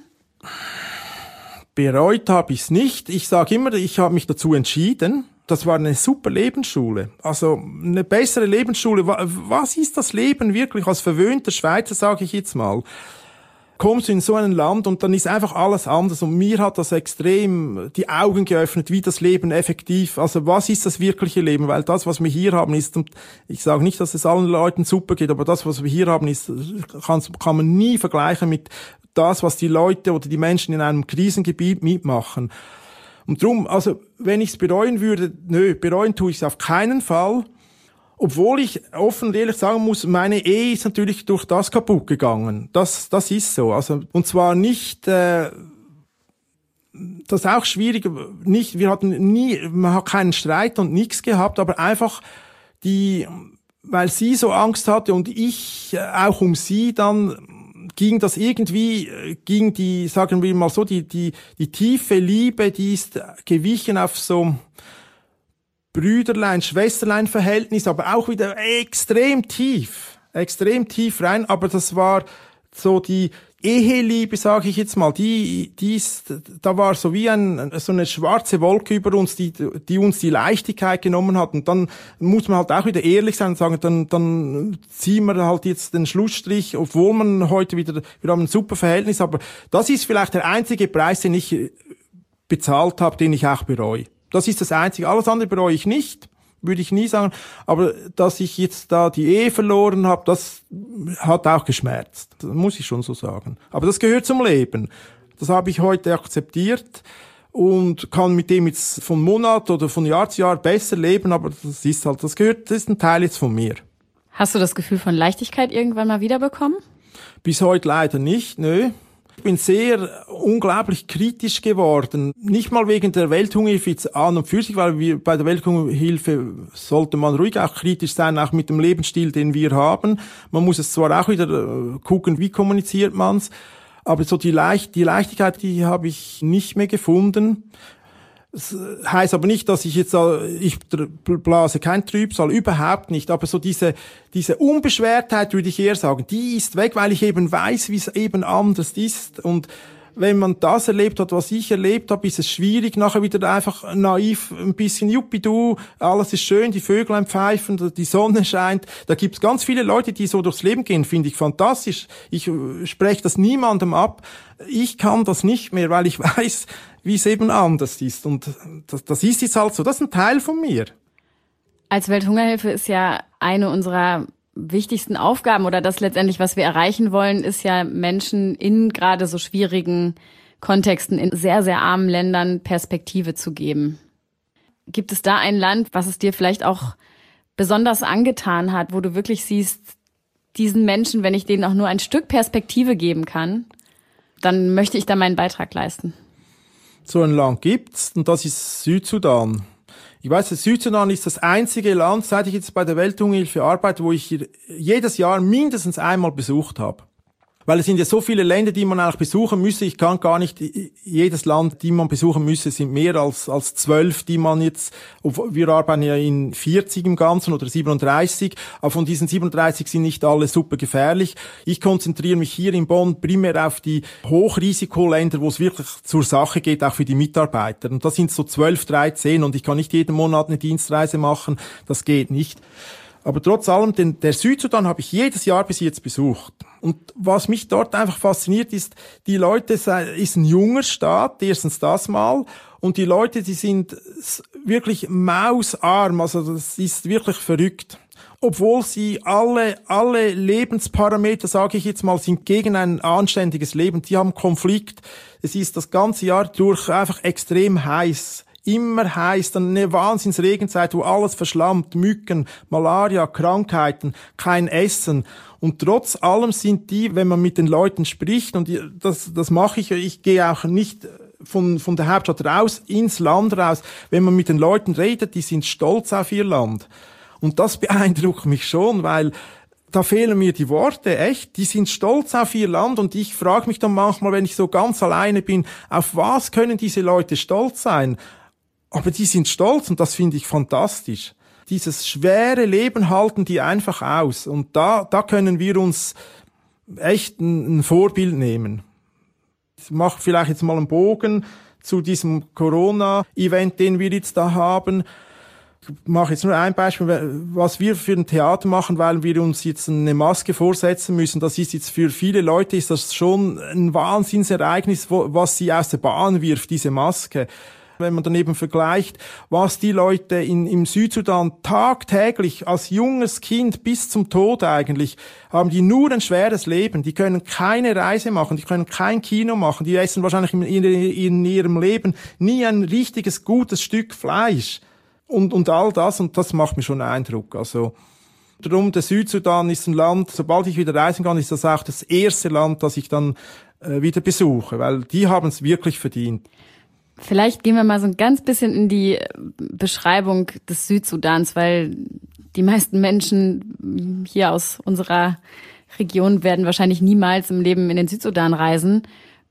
Bereut habe ich es nicht. Ich sage immer, ich habe mich dazu entschieden. Das war eine super Lebensschule. Also eine bessere Lebensschule. Was ist das Leben wirklich als verwöhnter Schweizer, sage ich jetzt mal? Kommst du in so ein Land und dann ist einfach alles anders. Und mir hat das extrem die Augen geöffnet, wie das Leben effektiv, also was ist das wirkliche Leben? Weil das, was wir hier haben, ist, und ich sage nicht, dass es allen Leuten super geht, aber das, was wir hier haben, ist, kann man nie vergleichen mit das, was die Leute oder die Menschen in einem Krisengebiet mitmachen. Und drum, also wenn ich es bereuen würde, bereuen tue ich es auf keinen Fall. Obwohl ich offen und ehrlich sagen muss, meine Ehe ist natürlich durch das kaputt gegangen. Das ist so. Also, und zwar nicht, das ist auch schwierig, nicht, man hat keinen Streit und nichts gehabt, aber einfach weil sie so Angst hatte und ich auch um sie, dann ging das irgendwie, sagen wir mal so, die tiefe Liebe, die ist gewichen auf so Brüderlein-Schwesterlein-Verhältnis, aber auch wieder extrem tief rein, aber das war so die Eheliebe, sage ich jetzt mal, da war so wie so eine schwarze Wolke über uns, die uns die Leichtigkeit genommen hat, und dann muss man halt auch wieder ehrlich sein und sagen, dann ziehen wir halt jetzt den Schlussstrich, obwohl man heute wir haben ein super Verhältnis, aber das ist vielleicht der einzige Preis, den ich bezahlt habe, den ich auch bereue. Das ist das Einzige. Alles andere bereue ich nicht, würde ich nie sagen. Aber dass ich jetzt da die Ehe verloren habe, das hat auch geschmerzt. Das muss ich schon so sagen. Aber das gehört zum Leben. Das habe ich heute akzeptiert und kann mit dem jetzt von Monat oder von Jahr zu Jahr besser leben. Aber das ist halt, das ist ein Teil jetzt von mir. Hast du das Gefühl von Leichtigkeit irgendwann mal wiederbekommen? Bis heute leider nicht, nö. Ich bin sehr unglaublich kritisch geworden. Nicht mal wegen der Welthungerhilfe jetzt an und für sich, weil bei der Welthungerhilfe sollte man ruhig auch kritisch sein, auch mit dem Lebensstil, den wir haben. Man muss es zwar auch wieder gucken, wie kommuniziert man's, aber so die Leichtigkeit, die habe ich nicht mehr gefunden. Das heißt aber nicht, dass ich blase kein Trübsal, überhaupt nicht. Aber so diese Unbeschwertheit, würde ich eher sagen, die ist weg, weil ich eben weiß, wie es eben anders ist. Und wenn man das erlebt hat, was ich erlebt habe, ist es schwierig, nachher wieder einfach naiv ein bisschen Juppidu, alles ist schön, die Vöglein pfeifen, die Sonne scheint. Da gibt's ganz viele Leute, die so durchs Leben gehen, finde ich fantastisch. Ich spreche das niemandem ab. Ich kann das nicht mehr, weil ich weiß, wie es eben anders ist. Und das ist jetzt halt so. Das ist ein Teil von mir. Als Welthungerhilfe ist ja eine unserer wichtigsten Aufgaben oder das letztendlich, was wir erreichen wollen, ist ja Menschen in gerade so schwierigen Kontexten in sehr, sehr armen Ländern Perspektive zu geben. Gibt es da ein Land, was es dir vielleicht auch besonders angetan hat, wo du wirklich siehst, diesen Menschen, wenn ich denen auch nur ein Stück Perspektive geben kann, dann möchte ich da meinen Beitrag leisten? So ein Land gibt's, und das ist Südsudan. Ich weiß, Südsudan ist das einzige Land, seit ich jetzt bei der Welthungerhilfe arbeite, wo ich jedes Jahr mindestens einmal besucht habe. Weil es sind ja so viele Länder, die man eigentlich besuchen müsse. Ich kann gar nicht, jedes Land, die man besuchen müsse, sind mehr als 12, die man jetzt, wir arbeiten ja in 40 im Ganzen oder 37, aber von diesen 37 sind nicht alle super gefährlich. Ich konzentriere mich hier in Bonn primär auf die Hochrisikoländer, wo es wirklich zur Sache geht, auch für die Mitarbeiter. Und das sind so 12, 13 und ich kann nicht jeden Monat eine Dienstreise machen, das geht nicht. Aber trotz allem, der Südsudan habe ich jedes Jahr bis jetzt besucht. Und was mich dort einfach fasziniert ist, die Leute, ist ein junger Staat, erstens das mal, und die Leute, die sind wirklich mausarm, also das ist wirklich verrückt. Obwohl sie alle Lebensparameter, sage ich jetzt mal, sind gegen ein anständiges Leben. Die haben Konflikt. Es ist das ganze Jahr durch einfach extrem heiß. Immer heiß, dann eine Wahnsinnsregenzeit, wo alles verschlammt, Mücken, Malaria, Krankheiten, kein Essen. Und trotz allem sind die, wenn man mit den Leuten spricht, und das mache ich gehe auch nicht von der Hauptstadt raus, ins Land raus, wenn man mit den Leuten redet, die sind stolz auf ihr Land. Und das beeindruckt mich schon, weil da fehlen mir die Worte, echt. Die sind stolz auf ihr Land und ich frage mich dann manchmal, wenn ich so ganz alleine bin, auf was können diese Leute stolz sein? Aber die sind stolz und das finde ich fantastisch. Dieses schwere Leben halten die einfach aus. Und da können wir uns echt ein Vorbild nehmen. Ich mache vielleicht jetzt mal einen Bogen zu diesem Corona-Event, den wir jetzt da haben. Ich mache jetzt nur ein Beispiel, was wir für ein Theater machen, weil wir uns jetzt eine Maske vorsetzen müssen. Das ist jetzt für viele Leute ist das schon ein Wahnsinnsereignis, was sie aus der Bahn wirft, diese Maske. Wenn man daneben vergleicht, was die Leute im Südsudan tagtäglich als junges Kind bis zum Tod eigentlich, haben die nur ein schweres Leben. Die können keine Reise machen, die können kein Kino machen, die essen wahrscheinlich in ihrem Leben nie ein richtiges, gutes Stück Fleisch. Und all das, und das macht mir schon Eindruck. Also, darum, der Südsudan ist ein Land, sobald ich wieder reisen kann, ist das auch das erste Land, das ich dann wieder besuche, weil die haben es wirklich verdient. Vielleicht gehen wir mal so ein ganz bisschen in die Beschreibung des Südsudans, weil die meisten Menschen hier aus unserer Region werden wahrscheinlich niemals im Leben in den Südsudan reisen.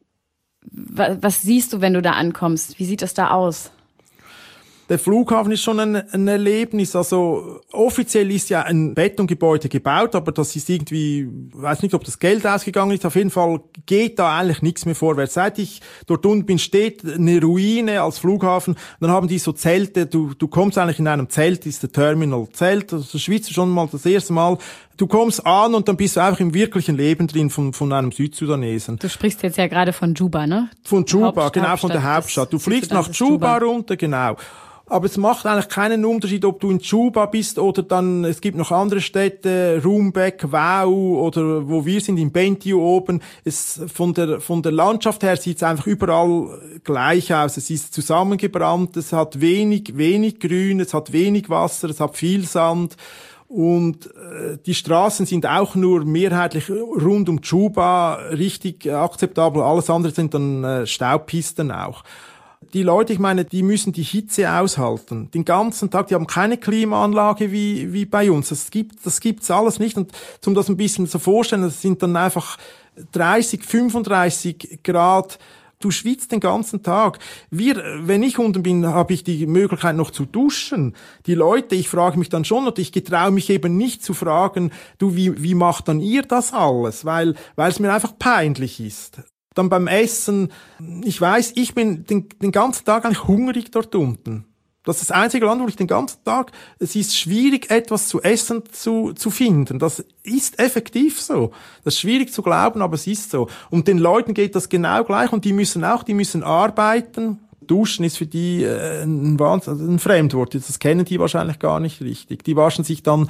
Was siehst du, wenn du da ankommst? Wie sieht das da aus? Der Flughafen ist schon ein Erlebnis. Also offiziell ist ja ein Betongebäude gebaut, aber das ist irgendwie, weiß nicht, ob das Geld ausgegangen ist. Auf jeden Fall geht da eigentlich nichts mehr vorwärts. Seit ich dort unten bin, steht eine Ruine als Flughafen. Dann haben die so Zelte. Du kommst eigentlich in einem Zelt, ist der Terminal-Zelt. Das schwitzt du schon mal das erste Mal. Du kommst an und dann bist du einfach im wirklichen Leben drin von einem Südsudanesen. Du sprichst jetzt ja gerade von Juba, ne? Von Juba, genau, von der Hauptstadt. Du fliegst nach Juba runter, genau. Aber es macht eigentlich keinen Unterschied, ob du in Juba bist oder dann, es gibt noch andere Städte, Rumbek, Wau oder wo wir sind, in Bentiu oben. Von der Landschaft her sieht es einfach überall gleich aus. Es ist zusammengebrannt, es hat wenig Grün, es hat wenig Wasser, es hat viel Sand. Und die Straßen sind auch nur mehrheitlich rund um Juba richtig akzeptabel. Alles andere sind dann Staubpisten auch. Die Leute, ich meine, die müssen die Hitze aushalten. Den ganzen Tag, die haben keine Klimaanlage wie bei uns. Das gibt's alles nicht. Und zum das ein bisschen zu vorstellen, das sind dann einfach 30, 35 Grad. Du schwitzt den ganzen Tag. Wenn ich unten bin, habe ich die Möglichkeit noch zu duschen. Die Leute, ich frage mich dann schon, und ich getraue mich eben nicht zu fragen, du, wie macht dann ihr das alles? Weil es mir einfach peinlich ist. Dann beim Essen, ich weiß, ich bin den ganzen Tag eigentlich hungrig dort unten. Das ist das einzige Land, wo ich den ganzen Tag, es ist schwierig, etwas zu essen zu finden. Das ist effektiv so. Das ist schwierig zu glauben, aber es ist so. Und den Leuten geht das genau gleich und die müssen arbeiten, Duschen ist für die ein Fremdwort. Das kennen die wahrscheinlich gar nicht richtig. Die waschen sich dann,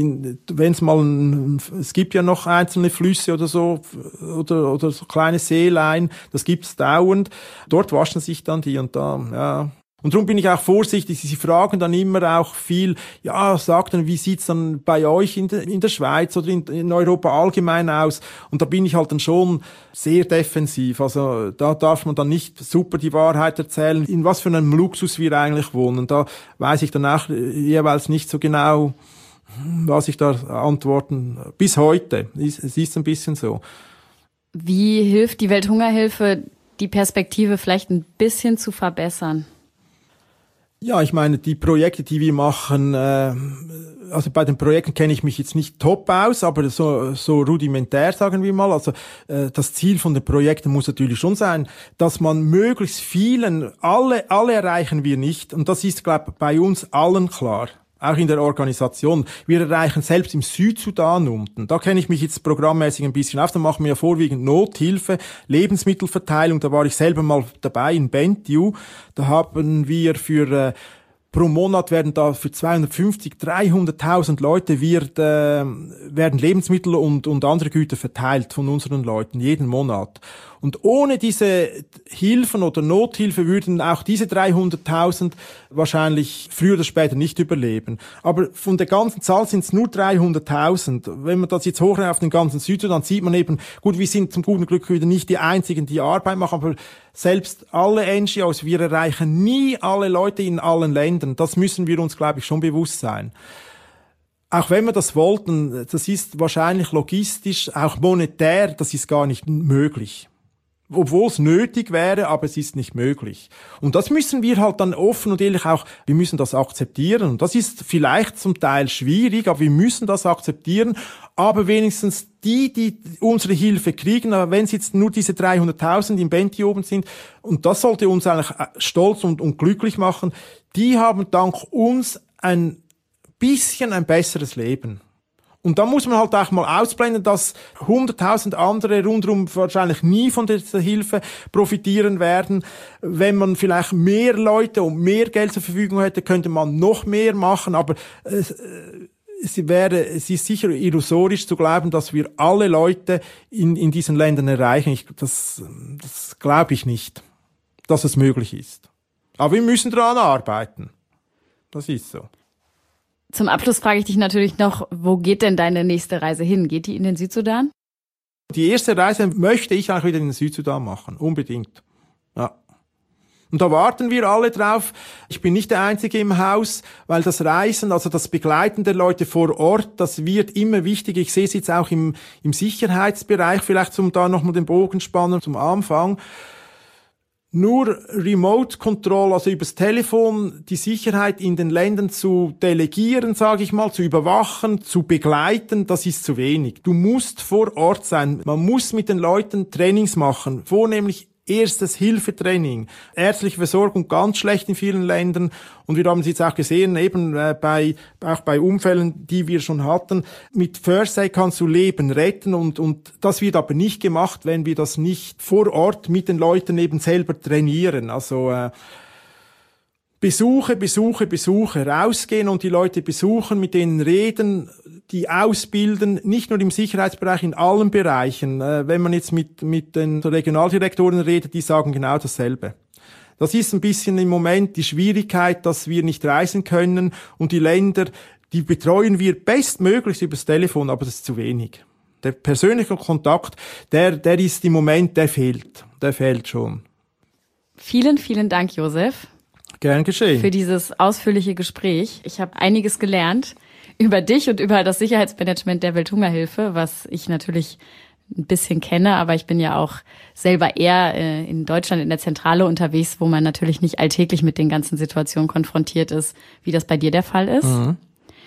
es gibt ja noch einzelne Flüsse oder so kleine Seelein, das gibt's dauernd. Dort waschen sich dann die und da, ja. Und darum bin ich auch vorsichtig. Sie fragen dann immer auch viel, ja, sagt dann, wie sieht's dann bei euch in der Schweiz oder in Europa allgemein aus? Und da bin ich halt dann schon sehr defensiv. Also da darf man dann nicht super die Wahrheit erzählen, in was für einem Luxus wir eigentlich wohnen. Da weiß ich dann auch jeweils nicht so genau, was ich da antworten. Bis heute. Es ist ein bisschen so. Wie hilft die Welthungerhilfe, die Perspektive vielleicht ein bisschen zu verbessern? Ja, ich meine, die Projekte, die wir machen, also bei den Projekten kenne ich mich jetzt nicht top aus, aber so rudimentär, sagen wir mal. Also das Ziel von den Projekten muss natürlich schon sein, dass man möglichst vielen, alle erreichen wir nicht. Und das ist, glaube ich, bei uns allen klar. Auch in der Organisation. Wir erreichen selbst im Südsudan unten. Da kenne ich mich jetzt programmmäßig ein bisschen auf. Da machen wir ja vorwiegend Nothilfe, Lebensmittelverteilung. Da war ich selber mal dabei in Bentiu. Da haben wir pro Monat werden da für 300.000 Leute werden Lebensmittel und andere Güter verteilt von unseren Leuten jeden Monat. Und ohne diese Hilfen oder Nothilfe würden auch diese 300.000 wahrscheinlich früher oder später nicht überleben. Aber von der ganzen Zahl sind es nur 300.000. Wenn man das jetzt hochrechnet auf den ganzen Südsudan, sieht man eben, gut, wir sind zum guten Glück wieder nicht die Einzigen, die Arbeit machen, aber selbst alle NGOs, wir erreichen nie alle Leute in allen Ländern. Das müssen wir uns, glaube ich, schon bewusst sein. Auch wenn wir das wollten, das ist wahrscheinlich logistisch, auch monetär, das ist gar nicht möglich. Obwohl es nötig wäre, aber es ist nicht möglich. Und das müssen wir halt dann offen und ehrlich auch, wir müssen das akzeptieren. Und das ist vielleicht zum Teil schwierig, aber wir müssen das akzeptieren. Aber wenigstens die unsere Hilfe kriegen, aber wenn es jetzt nur diese 300.000 im Benti oben sind, und das sollte uns eigentlich stolz und glücklich machen, die haben dank uns ein bisschen ein besseres Leben. Und da muss man halt auch mal ausblenden, dass 100.000 andere rundherum wahrscheinlich nie von dieser Hilfe profitieren werden. Wenn man vielleicht mehr Leute und mehr Geld zur Verfügung hätte, könnte man noch mehr machen. Aber es ist sicher illusorisch zu glauben, dass wir alle Leute in diesen Ländern erreichen. Das glaube ich nicht, dass es möglich ist. Aber wir müssen daran arbeiten. Das ist so. Zum Abschluss frage ich dich natürlich noch, wo geht denn deine nächste Reise hin? Geht die in den Südsudan? Die erste Reise möchte ich eigentlich wieder in den Südsudan machen. Unbedingt. Ja. Und da warten wir alle drauf. Ich bin nicht der Einzige im Haus, weil das Reisen, also das Begleiten der Leute vor Ort, das wird immer wichtiger. Ich sehe es jetzt auch im Sicherheitsbereich, vielleicht zum da nochmal den Bogen spannen zum Anfang. Nur Remote Control, also übers Telefon, die Sicherheit in den Ländern zu delegieren, sage ich mal, zu überwachen, zu begleiten, das ist zu wenig. Du musst vor Ort sein. Man muss mit den Leuten Trainings machen, vornehmlich erstes Hilfetraining. Ärztliche Versorgung ganz schlecht in vielen Ländern. Und wir haben es jetzt auch gesehen, eben auch bei Unfällen, die wir schon hatten. Mit First Aid kannst du Leben retten und das wird aber nicht gemacht, wenn wir das nicht vor Ort mit den Leuten eben selber trainieren. Also Besuche, rausgehen und die Leute besuchen, mit denen reden, die ausbilden, nicht nur im Sicherheitsbereich, in allen Bereichen. Wenn man jetzt mit den Regionaldirektoren redet, die sagen genau dasselbe. Das ist ein bisschen im Moment die Schwierigkeit, dass wir nicht reisen können und die Länder, die betreuen wir bestmöglichst übers Telefon, aber das ist zu wenig. Der persönliche Kontakt, der ist im Moment, der fehlt schon. Vielen, vielen Dank, Josef. Gern geschehen. Für dieses ausführliche Gespräch. Ich habe einiges gelernt über dich und über das Sicherheitsmanagement der Welthungerhilfe, was ich natürlich ein bisschen kenne, aber ich bin ja auch selber eher in Deutschland in der Zentrale unterwegs, wo man natürlich nicht alltäglich mit den ganzen Situationen konfrontiert ist, wie das bei dir der Fall ist. Mhm.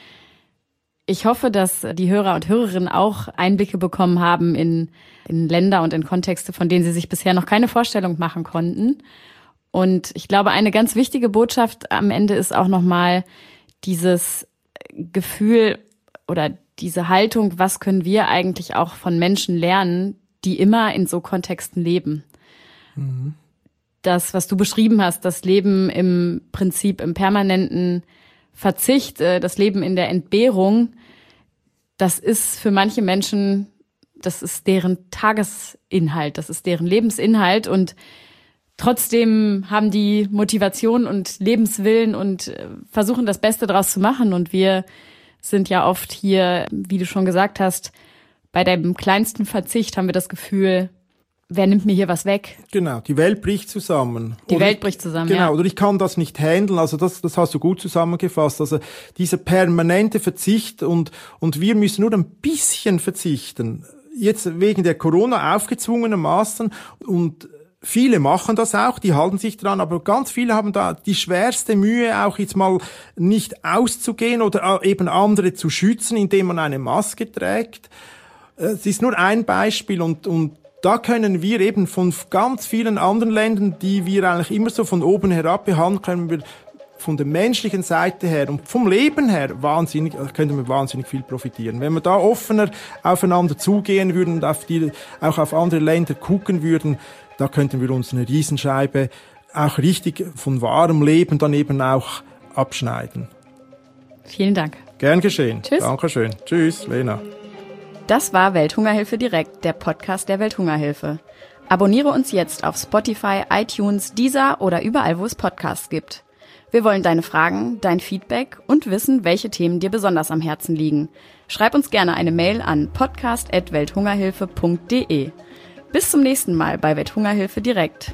Ich hoffe, dass die Hörer und Hörerinnen auch Einblicke bekommen haben in Länder und in Kontexte, von denen sie sich bisher noch keine Vorstellung machen konnten. Und ich glaube, eine ganz wichtige Botschaft am Ende ist auch nochmal dieses Gefühl oder diese Haltung, was können wir eigentlich auch von Menschen lernen, die immer in so Kontexten leben. Mhm. das, was du beschrieben hast, das Leben im Prinzip im permanenten Verzicht, das Leben in der Entbehrung, das ist für manche Menschen, das ist deren Tagesinhalt, das ist deren Lebensinhalt und trotzdem haben die Motivation und Lebenswillen und versuchen das Beste draus zu machen. Und wir sind ja oft hier, wie du schon gesagt hast, bei dem kleinsten Verzicht haben wir das Gefühl, wer nimmt mir hier was weg? Genau, die Welt bricht zusammen. Die Welt bricht zusammen, genau, ja. Oder ich kann das nicht handeln, also das hast du gut zusammengefasst. Also dieser permanente Verzicht und wir müssen nur ein bisschen verzichten. Jetzt wegen der Corona aufgezwungenen Maßnahmen und viele machen das auch, die halten sich dran, aber ganz viele haben da die schwerste Mühe, auch jetzt mal nicht auszugehen oder eben andere zu schützen, indem man eine Maske trägt. Es ist nur ein Beispiel und da können wir eben von ganz vielen anderen Ländern, die wir eigentlich immer so von oben herab behandeln, können wir von der menschlichen Seite her und vom Leben her könnte man wahnsinnig viel profitieren. Wenn wir da offener aufeinander zugehen würden und auch auf andere Länder gucken würden, da könnten wir uns eine Riesenscheibe auch richtig von wahrem Leben dann eben auch abschneiden. Vielen Dank. Gern geschehen. Tschüss. Dankeschön. Tschüss, Lena. Das war Welthungerhilfe direkt, der Podcast der Welthungerhilfe. Abonniere uns jetzt auf Spotify, iTunes, Deezer oder überall, wo es Podcasts gibt. Wir wollen deine Fragen, dein Feedback und wissen, welche Themen dir besonders am Herzen liegen. Schreib uns gerne eine Mail an podcast@welthungerhilfe.de. Bis zum nächsten Mal bei Welthungerhilfe direkt.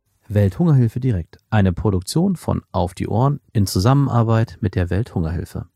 Welthungerhilfe direkt. Eine Produktion von Auf die Ohren in Zusammenarbeit mit der Welthungerhilfe.